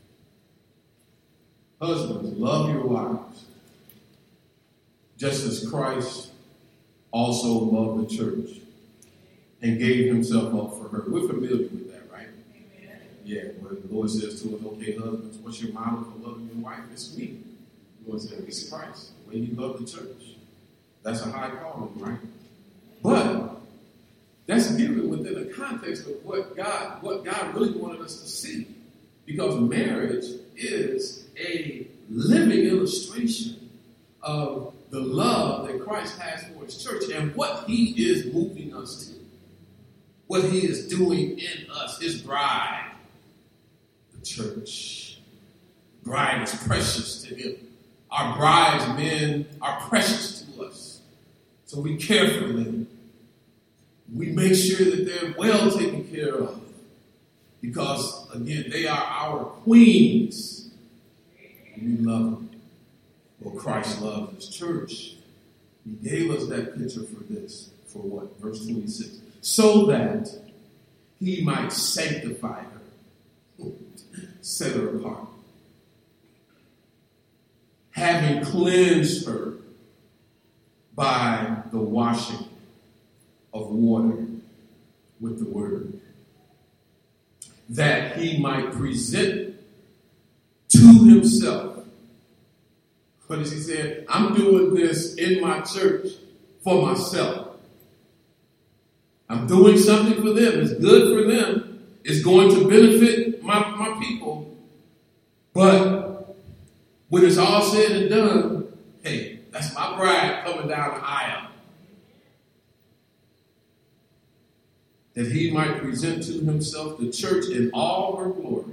love your wives, just as Christ also loved the church and gave Himself up for her. We're familiar with that, right? Amen. Yeah, where the Lord says to us, okay, husbands, what's your model for loving your wife? It's me. The Lord said, it's Christ, the way He loved the church. That's a high calling, right? But that's given within the context of what God really wanted us to see. Because marriage is a living illustration of the love that Christ has for His church and what He is moving us to. What He is doing in us, His bride, the church. The bride is precious to Him. Our brides, men, are precious to us. So we care for them. We make sure that they're well taken care of. Because, again, they are our queens. We love them. Well, Christ loved his church. He gave us that picture for this. For what? Verse 26. So that he might sanctify her, set her apart, having cleansed her by the washing of water with the word, that he might present to himself. What does he say? I'm doing this in my church for myself. I'm doing something for them. It's good for them. It's going to benefit my people. But when it's all said and done, hey, that's my bride coming down the aisle. That he might present to himself the church in all her glory,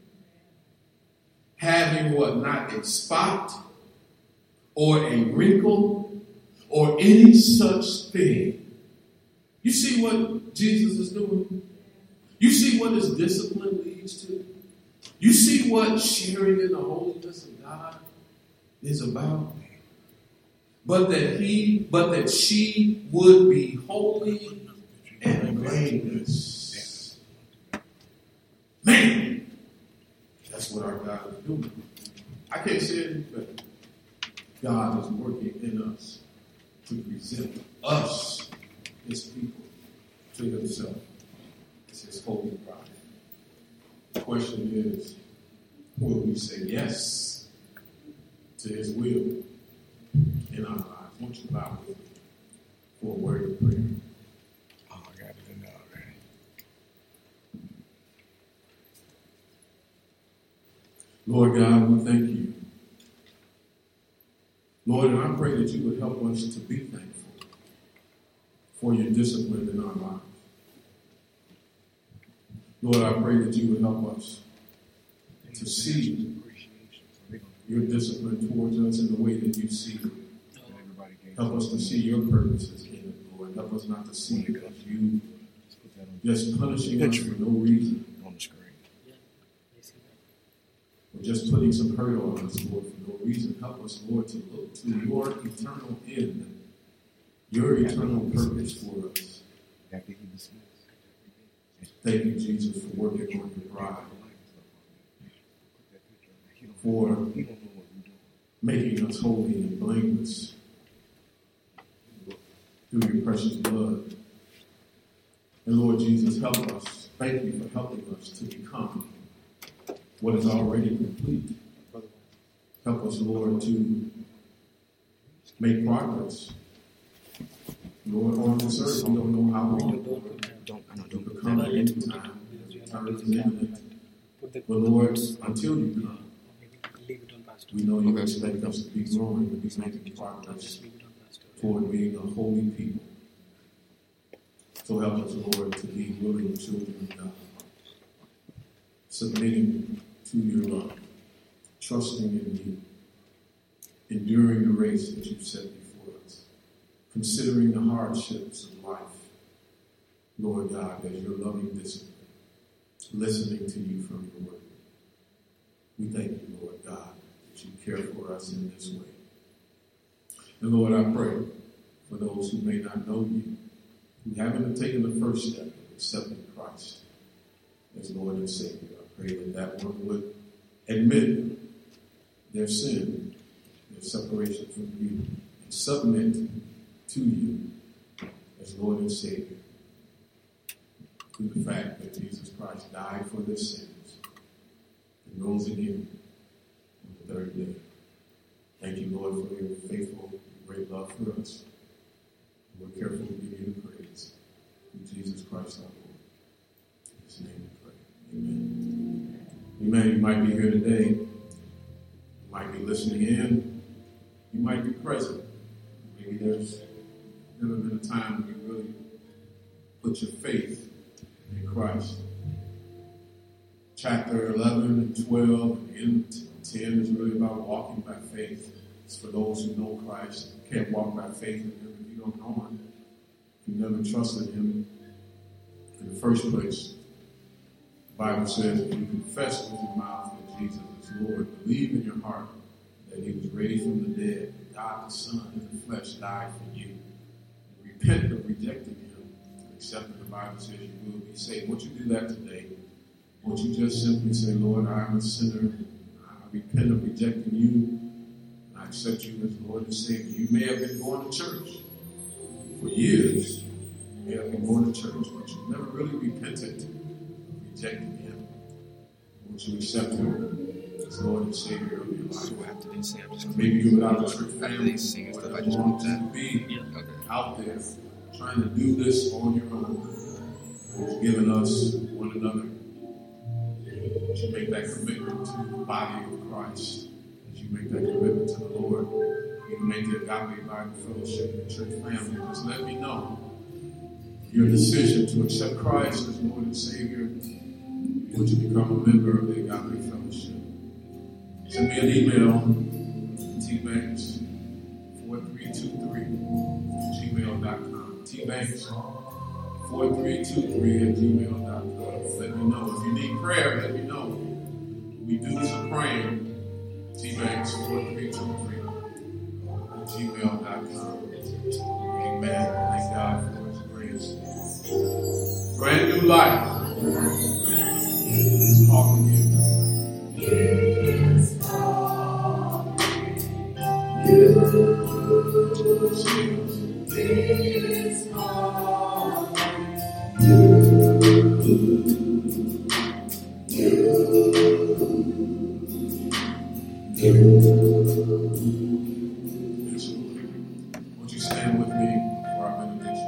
having what? Not a spot or a wrinkle or any such thing. You see what Jesus is doing? You see what his discipline leads to? You see what sharing in the holiness of God is about? But that she would be holy and blameless. Man, that's what our God is doing. I can't say it any better. God is working in us to present us, his people, to himself as his holy bride. The question is, will we say yes to his will in our lives? Won't you bow with me for a word of prayer? Oh, I got it in there already. Lord God, we thank you. Lord, and I pray that you would help us to be thankful for your discipline in our lives. Lord, I pray that you would help us to see your discipline towards us in the way that you see it. Help us to see your purposes in it, Lord. Help us not to see it as you just punishing us for no reason. On the screen. Or just putting some hurt on us, Lord, for no reason. Help us, Lord, to look to your eternal end, your eternal purpose for us. Thank you, Jesus, for working on your bride, for making us holy and blameless through your precious blood. And Lord Jesus, help us. Thank you for helping us to become what is already complete. Help us, Lord, to make progress. Lord, on this earth, we don't know how long. It will come at any time. Time is imminent. But Lord, until you come, we know you expect us to be growing and be making progress toward being a holy people. So help us, Lord, to be willing children of God, submitting to your love, trusting in you, enduring the race that you've set before us, considering the hardships of life, Lord God, as your loving discipline, listening to you from your word. We thank you, Lord God, that you care for us in this way. And Lord, I pray for those who may not know you, who haven't taken the first step of accepting Christ as Lord and Savior. I pray that one would admit their sin, their separation from you, and submit to you as Lord and Savior through the fact that Jesus Christ died for their sins and rose again on the third day. Thank you, Lord, for your faithful, great love for us. We're careful to give you the praise. In Jesus Christ our Lord. In his name we pray. Amen. Amen. You might be here today. You might be listening in. You might be present. Maybe there's never been a time when you really put your faith in Christ. Chapter 11 and 12 and 10 is really about walking by faith. It's for those who know Christ. You can't walk by faith in him if you don't know him. If you never trusted him in the first place. The Bible says if you confess with your mouth that Jesus is Lord, believe in your heart that he was raised from the dead, that God the Son in the flesh died for you, and repent of rejecting him, and accepting the Bible says you will be saved. Won't you do that today? Won't you just simply say, Lord, I am a sinner. I repent of rejecting you, and I accept you as Lord and Savior. You may have been going to church for years. You may have been going to church, but you never really repented of rejecting him. Won't you accept him as Lord and Savior of your life? Maybe you're without a church family, or you want to be out there trying to do this on your own. He's given us one another. As you make that commitment to the body of Christ, as you make that commitment to the Lord, you make the Agape Bible Fellowship and church family, just let me know your decision to accept Christ as Lord and Savior. Would you become a member of the Agape Fellowship? Send me an email, tbanks4323@gmail.com. tbanks4323@gmail.com. Let me know. If you need prayer, let me know. We do some praying. tbanks4323@gmail.com. Amen. Thank God for his grace. Brand new life. It's calling you. It's calling you. It's calling you. Won't you stand with me for our benediction?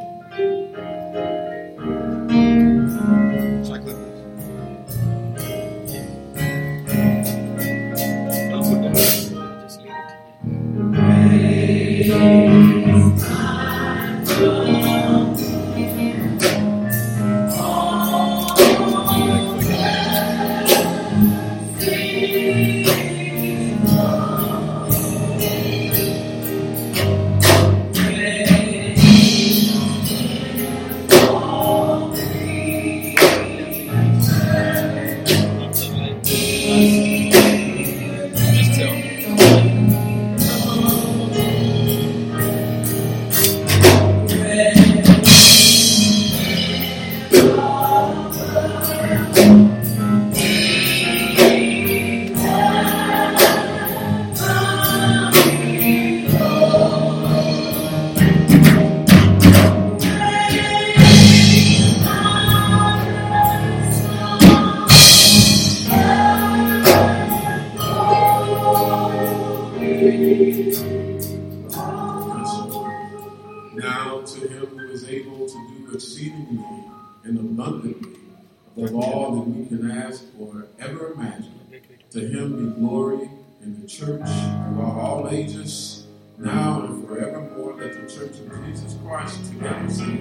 Now to him who is able to do exceedingly and abundantly above all that we can ask or ever imagine, to him be glory in the church throughout all ages, now and forevermore. Let the church of Jesus Christ together sing.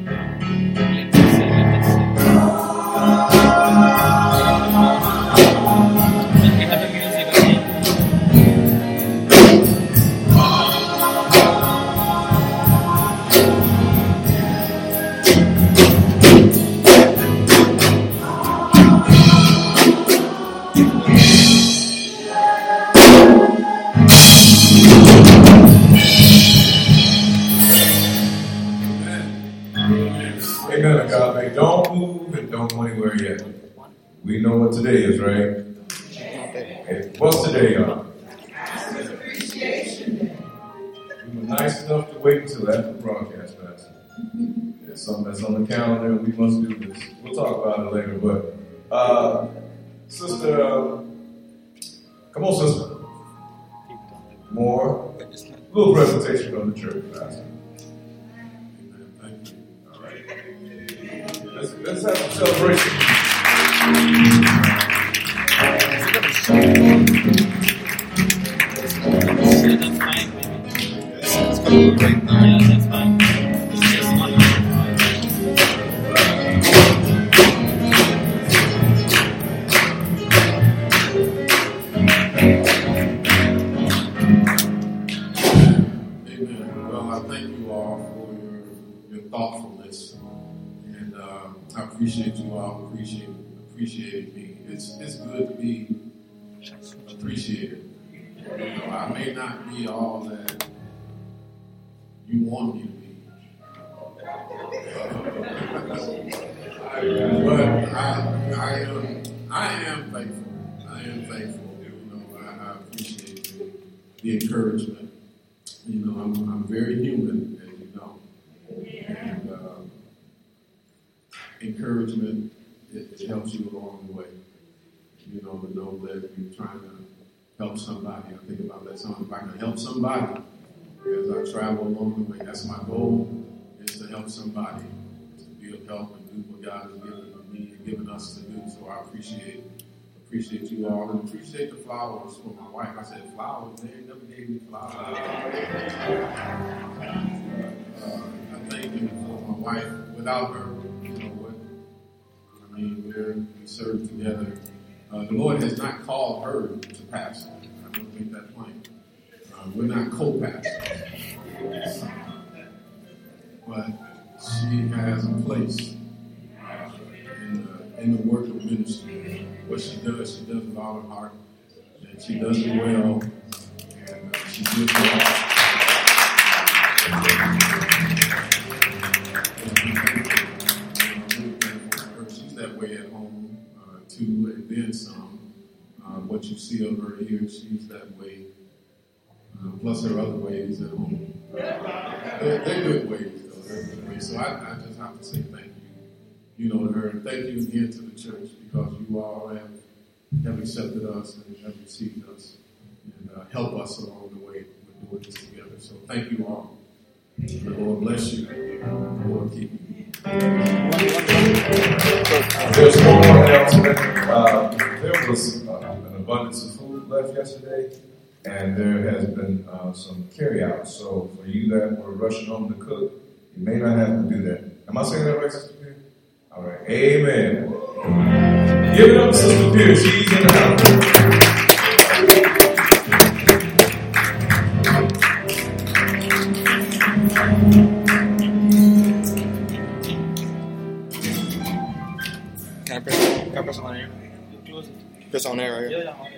Amen, Agape. Don't move and don't go anywhere yet. We know what today is, right? Hey, what's today, y'all? We were nice enough to wait until after the broadcast, Pastor. There's something that's on the calendar, and we must do this. We'll talk about it later, but Sister, come on, Sister. More. A little presentation from the church, Pastor. Let's have some celebration. Amen. Well, I thank you all for your thoughtfulness. And I appreciate you all. Appreciate appreciating me. It's good to be appreciated. I may not be all that you want me to be. But I am thankful. I am thankful. I appreciate the encouragement. I'm very human, as you know. And encouragement, it helps you along the way. To know that you're trying to help somebody. I think about that song, if I can help somebody as I travel along the way. That's my goal, is to help somebody, is to be of help and do what God has given me and given us to do. So I appreciate you all, and appreciate the flowers for my wife. I said flowers, they never gave me flowers. I thank you for my wife. Without her, we serve together. The Lord has not called her to pastor. I don't make that plain. We're not co-pastors. But she has a place in the work of ministry. What she does with all her heart. And she does it well. And she gives it all. She's that way at home, too, and then some. What you see of her here, she's that way. Plus her other ways at home. They're good ways, though. They're good ways. So I just have to say thank you, to her. And thank you again to the church, because you all have accepted us and have received us and help us along the way with doing this together. So thank you all. The Lord bless you. The Lord keep you. There's one more announcement. There was an abundance of food left yesterday, and there has been some carry-out. So for you that were rushing home to cook, you may not have to do that. Am I saying that right, Sister Pierce? All right. Amen. Give it up to Sister Pierce. She's in the house. Can I press on air? Press on air right here. Yeah.